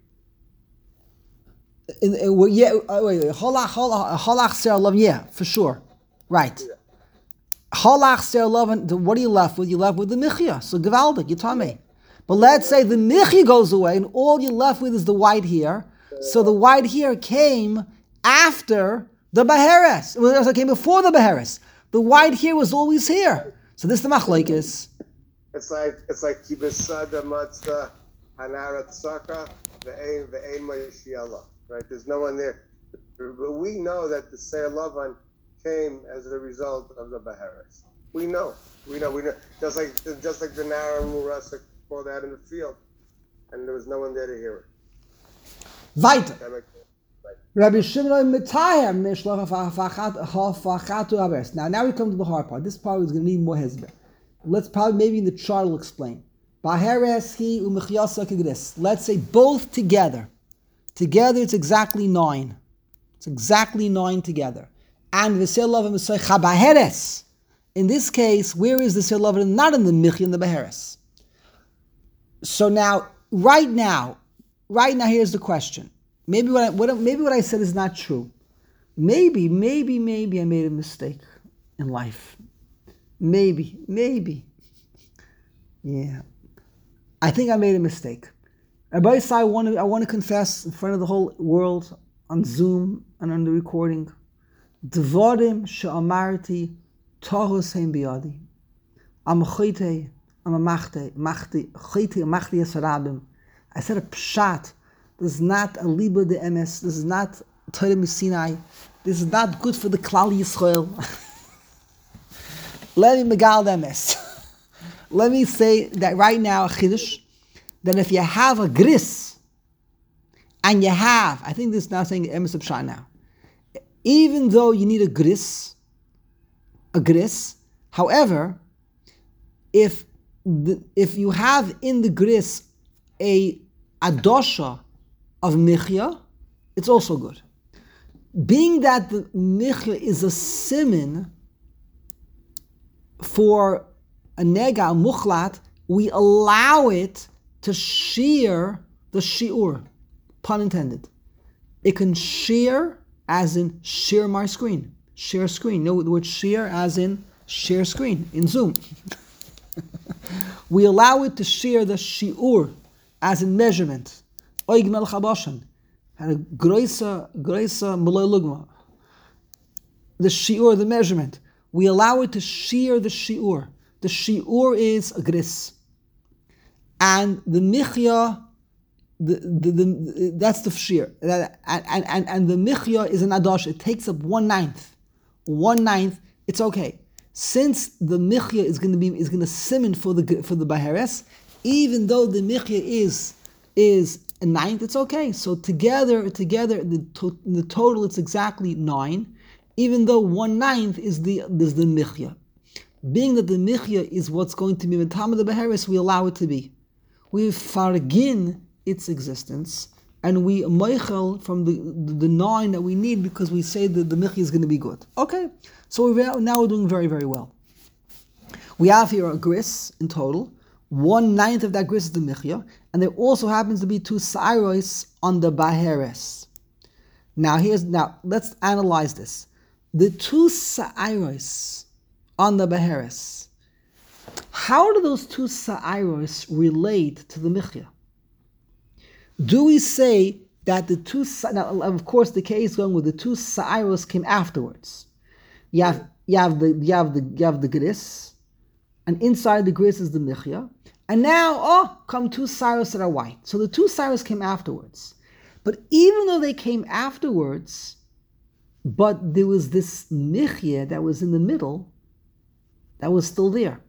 In, in, well, yeah, uh, wait, wait, halach, halach, halach ser lavan, yeah, for sure, right. Yeah. Halach ser lavan. What are you left with? You're left with the michya. So gevaldik, you tell me. But let's say the michya goes away, and all you're left with is the white hair. So the white hair came after the baheres. It came before the baheres. The white hair was always here. So this is the machlokes. It's like it's like kibesada matzah hanarat saka ve'ein ve'ein ma'yishiala. Right? There's no one there. But we know that the Ser Lavan came as a result of the Baheres. We know. We know. We know. Just like just like the Nara Murasa called out in the field, and there was no one there to hear it. Weiter. Rabbi Shimon Metayer Mishlach Hafachatu Abers. Now, now we come to the hard part. This part is going to need more hezber. Let's probably maybe in the chart will explain. Baheres he umechyasa kegris. Let's say both together. Together, it's exactly nine. It's exactly nine together. And v'sel lavan v'soicha baheres. In this case, where is the sel lavan? Not in the michi, in the baheres. So now, right now, right now, here's the question. Maybe what I, what, maybe what I said is not true. Maybe, maybe, maybe I made a mistake in life. Maybe, maybe. Yeah. I think I made a mistake. Rabbi Isai, I want to I want to confess in front of the whole world on Zoom and on the recording. Dvarim she'amarti tohus heim biyadi. Am choyte, am machte, machte, choyte, machte yesarabim. I said a pshat. This is not a liba de emes. This is not Torah Sinai. This is not good for the Klal Yisrael. let me megal that mess. Let me say that right now, a chiddush, that if you have a gris, and you have, I think this is now saying emes of Pshat now, even though you need a gris, a gris, however, if the, if you have in the gris a adosha of michya, it's also good. Being that the michya is a siman for a nega, a muchlat, we allow it to shear the shiur, pun intended. It can shear as in share my screen, share screen. No, the word shear as in share screen in Zoom. We allow it to shear the shiur as in measurement. Oig melech habashan had a groisa groisa malay lugma. The shiur, the measurement. We allow it to shear the shiur. The shiur is a gris, and the michya, the, the, the that's the shear, and and and the michya is an adosh. It takes up one ninth, one ninth. It's okay, since the michya is going to be is going to simon for the for the baheres, even though the michya is is a ninth. It's okay. So together together the to, the total it's exactly nine, even though one ninth is the is the michya. Being that the michya is what's going to be metama the beheres, we allow it to be. We fargin its existence, and we meichel from the, the the nine that we need because we say that the michya is going to be good. Okay, so we're, now we're doing very very well. We have here a gris in total. One ninth of that gris is the michya, and there also happens to be two sairos on the baheres. Now here's now let's analyze this. The two sairos on the beheres. How do those two sa'iros relate to the michya? Do we say that the two, now of course the case going with the two sa'iros came afterwards. You have, you have the you have the you have the gris, and inside the gris is the michya, and now oh come two sa'iros that are white. So the two sa'iros came afterwards. But even though they came afterwards, but there was this michya that was in the middle, that was still there.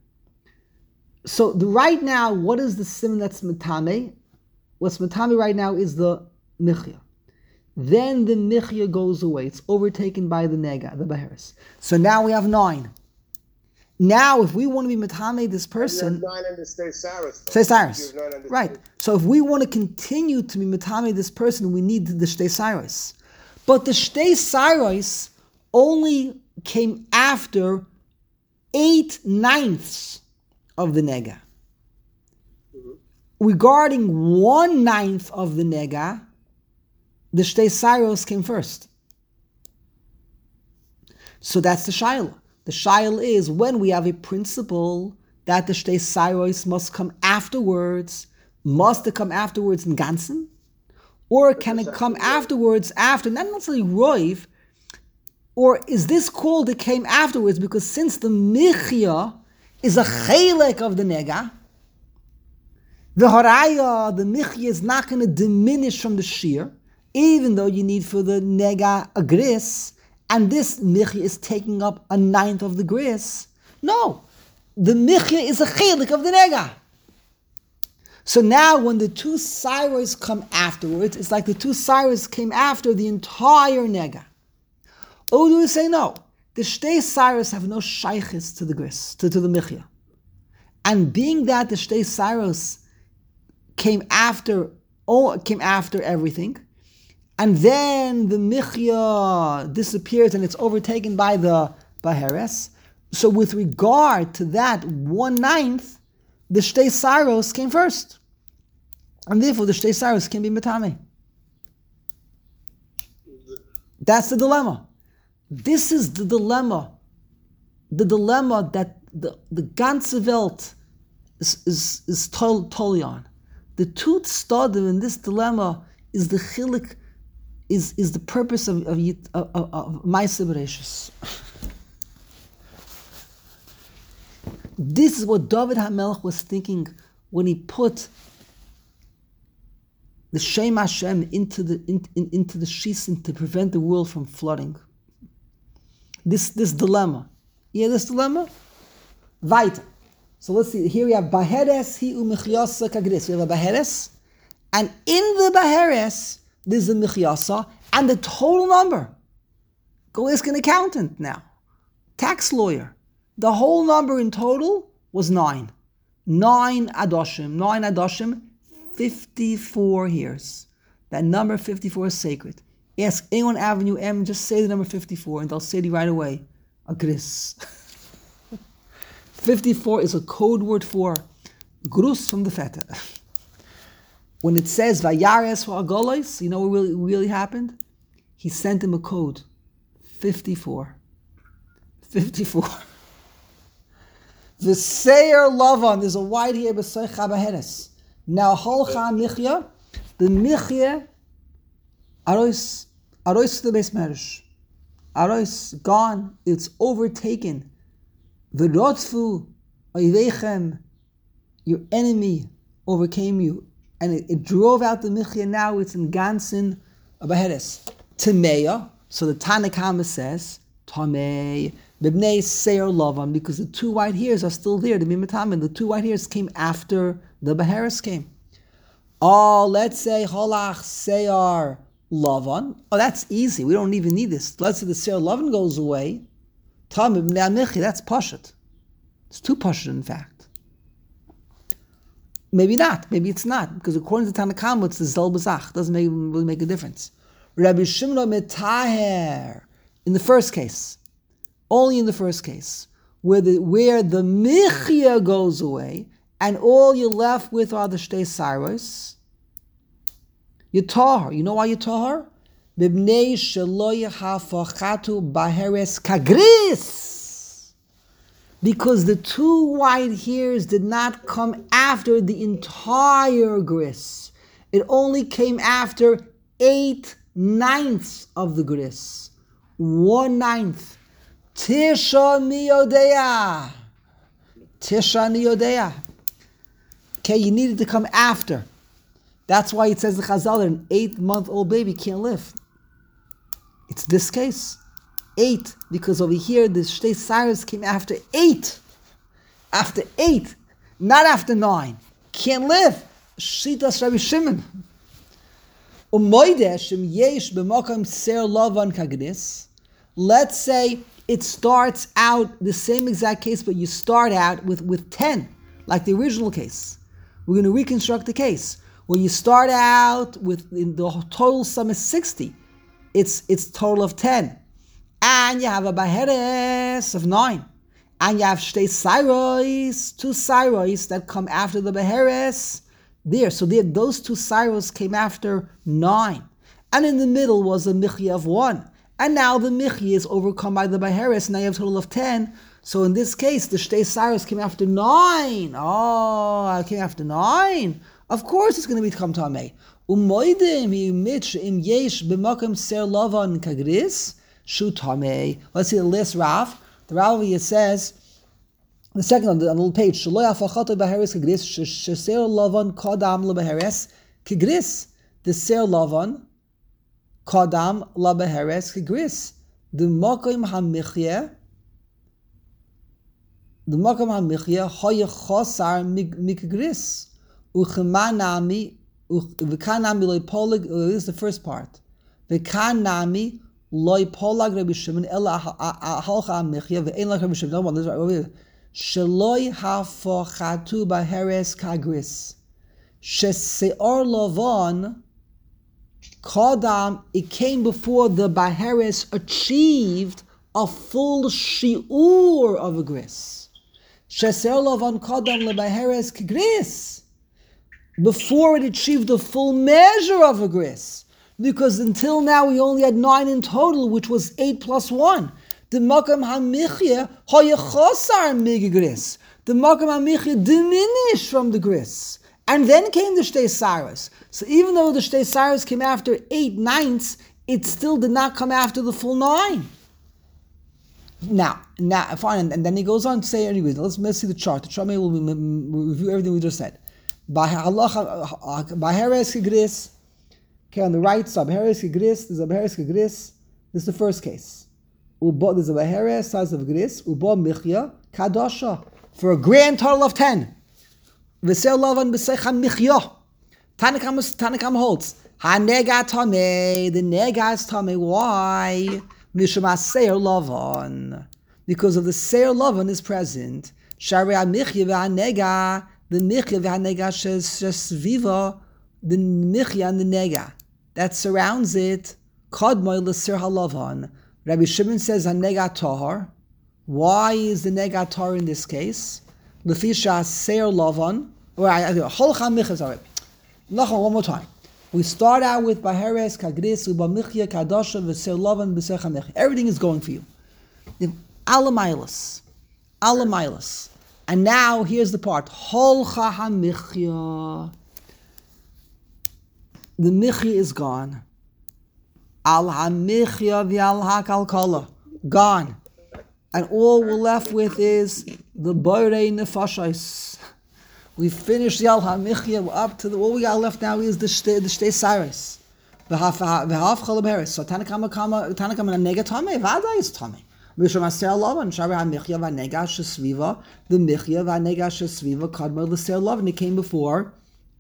So the, right now, what is the simon that's metame? What's metame right now is the michya. Then the michya goes away. It's overtaken by the nega, the baheres. So now we have nine. Now, if we want to be metame this person, nine and the stay saris. stay saris, right? So if we want to continue to be metame this person, we need the shtei saris. But the shtei saris only came after eight ninths of the nega. Mm-hmm. Regarding one ninth of the nega, the shtei saros came first. So that's the shaila. The shaila is when we have a principle that the shtei saros must come afterwards, must it come afterwards in ganzen? Or can it come afterwards after, not necessarily roiv, or is this called it came afterwards because since the michya is a chelek of the nega, the haraya, the michya is not going to diminish from the shear, even though you need for the nega a gris, and this michya is taking up a ninth of the gris. No, the michya is a chelek of the nega. So now when the two siros come afterwards, it's like the two siros came after the entire nega. Or do we say no? The shtei siros have no shaykhis to the gris, to, to the michya. And being that the shtei siros came after, oh, came after everything, and then the michya disappears and it's overtaken by the baheres. So with regard to that one ninth, the shtei siros came first. And therefore the shtei siros can be metame. That's the dilemma. This is the dilemma. The dilemma that the, the ganze Welt is, is, is tol, totally on. The two stadim in this dilemma is the chilik, is, is the purpose of of, of, of, of Ma'aseh Bereishis. This is what David HaMelech was thinking when he put the Shem Hashem into the in, in, into the shisin to prevent the world from flooding. This this dilemma. Yeah, this dilemma? Weiter. So let's see. Here we have Baheres hi u'michyasa kagris. We have a Baheres, and in the Baheres there's a Michyasa, and the total number. Go ask an accountant now, tax lawyer. The whole number in total was nine. Nine adoshim. Nine adoshim. Fifty-four years. That number fifty-four is sacred. Ask anyone Avenue M, just say the number fifty-four, and they'll say to you right away, a gris. fifty-four is a code word for grus from the feta. When it says vayares for agolos, you know what really, really happened? He sent him a code. fifty-four. fifty-four. The Seir Lavan, there's a white here beside Chabaheres. Now, Holcha Michya, the Michya, Arois, Arois the base marriage. Arois, gone, it's overtaken. The Rotfu, Oivechem, your enemy overcame you. And it, it drove out the Michya, now it's in Gansin, Abaheres. Tameya, so the Tanakama says, Tamei, Bibnei Seir Lavan, because the two white hairs are still there, the Mimatamin, the two white hairs came after the Baheres came. Oh, let's say Holach Seir Lavan. Oh, that's easy. We don't even need this. Let's say the Seir Lavan goes away. Tamei B'nei Michi, that's Pashat. It's too Pashat, in fact. Maybe not. Maybe it's not. Because according to Tanakam, it's the Zel Bazach. Doesn't make, really make a difference. Rabbi Shimon Metaher. In the first case. Only in the first case. Where the where the Michya goes away, and all you're left with are the Shtei Sairos. You tahar. You know why you tahar? Bibnei shelo yachafachatu baheres kagris. Because the two white hairs did not come after the entire gris. It only came after eight ninths of the gris. One ninth. Tisha miyodea. Tisha miyodea. Okay, you needed to come after. That's why it says the Chazal that an eight-month-old baby can't live. It's this case. Eight, because over here the Shtei Sairos came after eight. After eight, not after nine. Can't live. Shitas Rabbi Shimon. Yesh b'makam ser lavan kagdis. Let's say it starts out the same exact case, but you start out with, with ten, like the original case. We're going to reconstruct the case. When you start out with in the total sum is sixty, it's it's total of ten. And you have a Baheres of nine. And you have Shtei Sairos, two Sairos that come after the Baheres. There, so there, those two Sairos came after nine. And in the middle was a Michya of one. And now the Michya is overcome by the Baheres. Now you have a total of ten. So in this case, the Shtei Sairos came after nine. Oh, it came after nine. Of course it's going to become Tamei. Umoidim mitch im yesh b'makam ser lavan kagris shu Tamei. Let's see the last Rav. The Rav here says, the second on the, on the little page, Shelo yafachatu b'heres kagris sheser lavan kadam lebeheres kagris. The ser lavan kadam lebeheres kagris. The makam hamichye. The makam hamichye hayachasar mikagris. Uchemanami, v'kanami loy polag. This is the first part. V'kanami loy polag Rabbi Shimon ela halcha michya ve'en lach Rabbi Shimon. No one. This is right over here. Sheloi hafachatu baheres kagris. Sheseor lavan kadam. It came before the baheres achieved a full shiur of a gris. Sheseor lavan kadam lebaheres kagris. Before it achieved the full measure of a gris. Because until now we only had nine in total, which was eight plus one. The makam hamichya hayachosar mig gris. The makam hamichya diminished from the gris. And then came the Shtei Sairos. So even though the Shtei Sairos came after eight ninths, it still did not come after the full nine. Now, now, fine, and then he goes on to say, anyways, let's, let's see the chart. The chart may will review everything we just said. Baheres kagris. Okay, on the right side, Baheres kagris. There's a Baheres kagris. This is the first case. Ubo, there's a Baheres size of gris. Ubo michya kadasha. for a grand total of ten. V'seir lovan b'seicha michya. Tanakam Tanakam holds hanega tamei. The nega is tamei. Why? Mishum aseir lovan. Because of the seir lovan is present. Shari michya v'hanega. The michya v'hanega shesviva. The michya and the nega that surrounds it. Kadmoi l'sir halavan. Rabbi Shimon says hanega tahar. Why is the nega tahar in this case? Lefisha seir lavan. Holcha michya. Sorry. Nachon, one more time. We start out with Baheres, Kagris, Ubamichya, Kadasha, V'seir lavan, B'secha michya. Everything is going for you. Alamailas. Alamailas. And now here's the part. Holcha hamichya. The michya is gone. Al hamichya v'al hakalkala. Gone. And all we're left with is the borei nefashos. We finished the al hamichya. We're up to the, all we got left now is the shtei the shtei saris. V'haf chalab heres. So tanakama kama tanakama nega tamei. Vada is tamei. Mishum aser lavan shari hamichya v'nega shesviva. The michya v'nega shesviva kadma l'ser lavan. It came before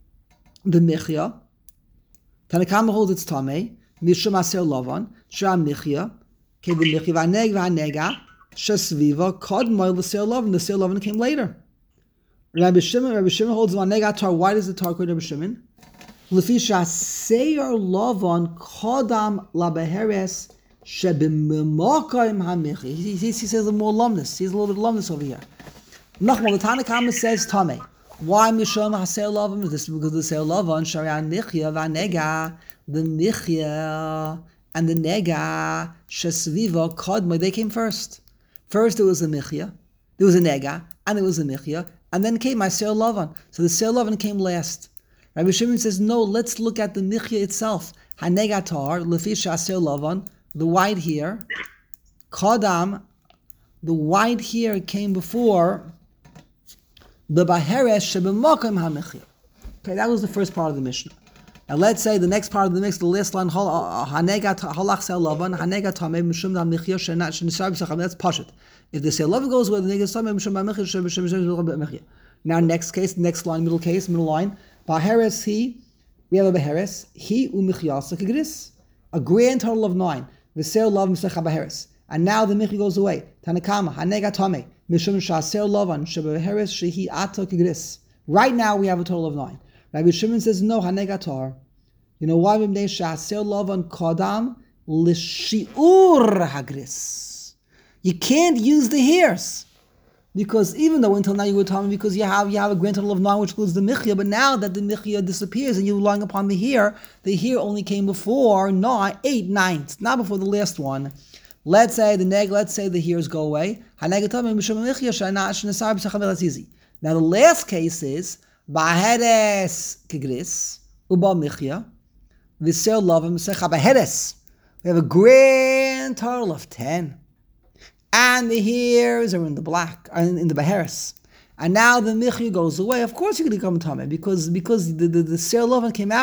the michya. Tanakama holds its tamei. Mishum aser lavan shari michya. Okay, the michya v'neg v'nega shesviva kadma l'ser lavan. The ser lavan came later. Rabbi Shimon, Rabbi Shimon holds on nega tar. Why does the tar called Rabbi Shimon? Lefisha seir lavan kodam labeheres shebimmakayim hamichi. He, he, he says a more lumnus. He's a little bit lumnus over here. Nachmal the Tanakama says tamei. Why mishum haseir lavan? This is because the seir lavan shari'an michya v'nega the michya and the nega shesviva kodma. They came first. First there was a michya, there was a nega, and there was a michya. And then came my Seir Lavan. So the Seir Lavan came last. Rabbi Shimon says, no, let's look at the Michya itself. Hanegatar, Lefisha Seir Lavan, the white here. Kadam, the white here came before the Baheres Shebemakim HaMichya. Okay, that was the first part of the Mishnah. Now let's say the next part of the mix, the last line, Hanegat Halach Seir Lavan, Hanegat Tamei Mishum Da Michya Shenat Shenisar B'Sacham. That's Pashat. If the Seir Lavan goes where the nega tamei Mishum Da Michya Shenat Michya. Now next case, next line, middle case, middle line. Baheres he, we have a Baheres, he u'Michyasa Kegris. A grand total of nine. The Seir Lavan Misecha Baheres. And now the Michya goes away. Tanakama, Hanegat Tamei Mishum Shah Seir Lavan Shebaheres Shehi Ato Kegris. Right now we have a total of nine. Rabbi Shimon says, no, Hanegatar. You know why? B'mnei she'aser lavan kodam l'shi'ur hagris. You can't use the hairs. Because even though until now you were telling me because you have you have a grand total of nine which includes the michya, but now that the michya disappears and you're relying upon the hair, the hair only came before nine, eight ninths, not before the last one. Let's say the neg, let's say the hairs go away. That's easy. Now the last case is Baheres Kegris, Uba Michya, Viser Lavim Secha Baheres. We have a grand total of ten. And the hairs are in the black, in, in the Baheres. And now the Michya goes away. Of course you're going to come Tameh, because, because the, the, the Seir Lavim came out.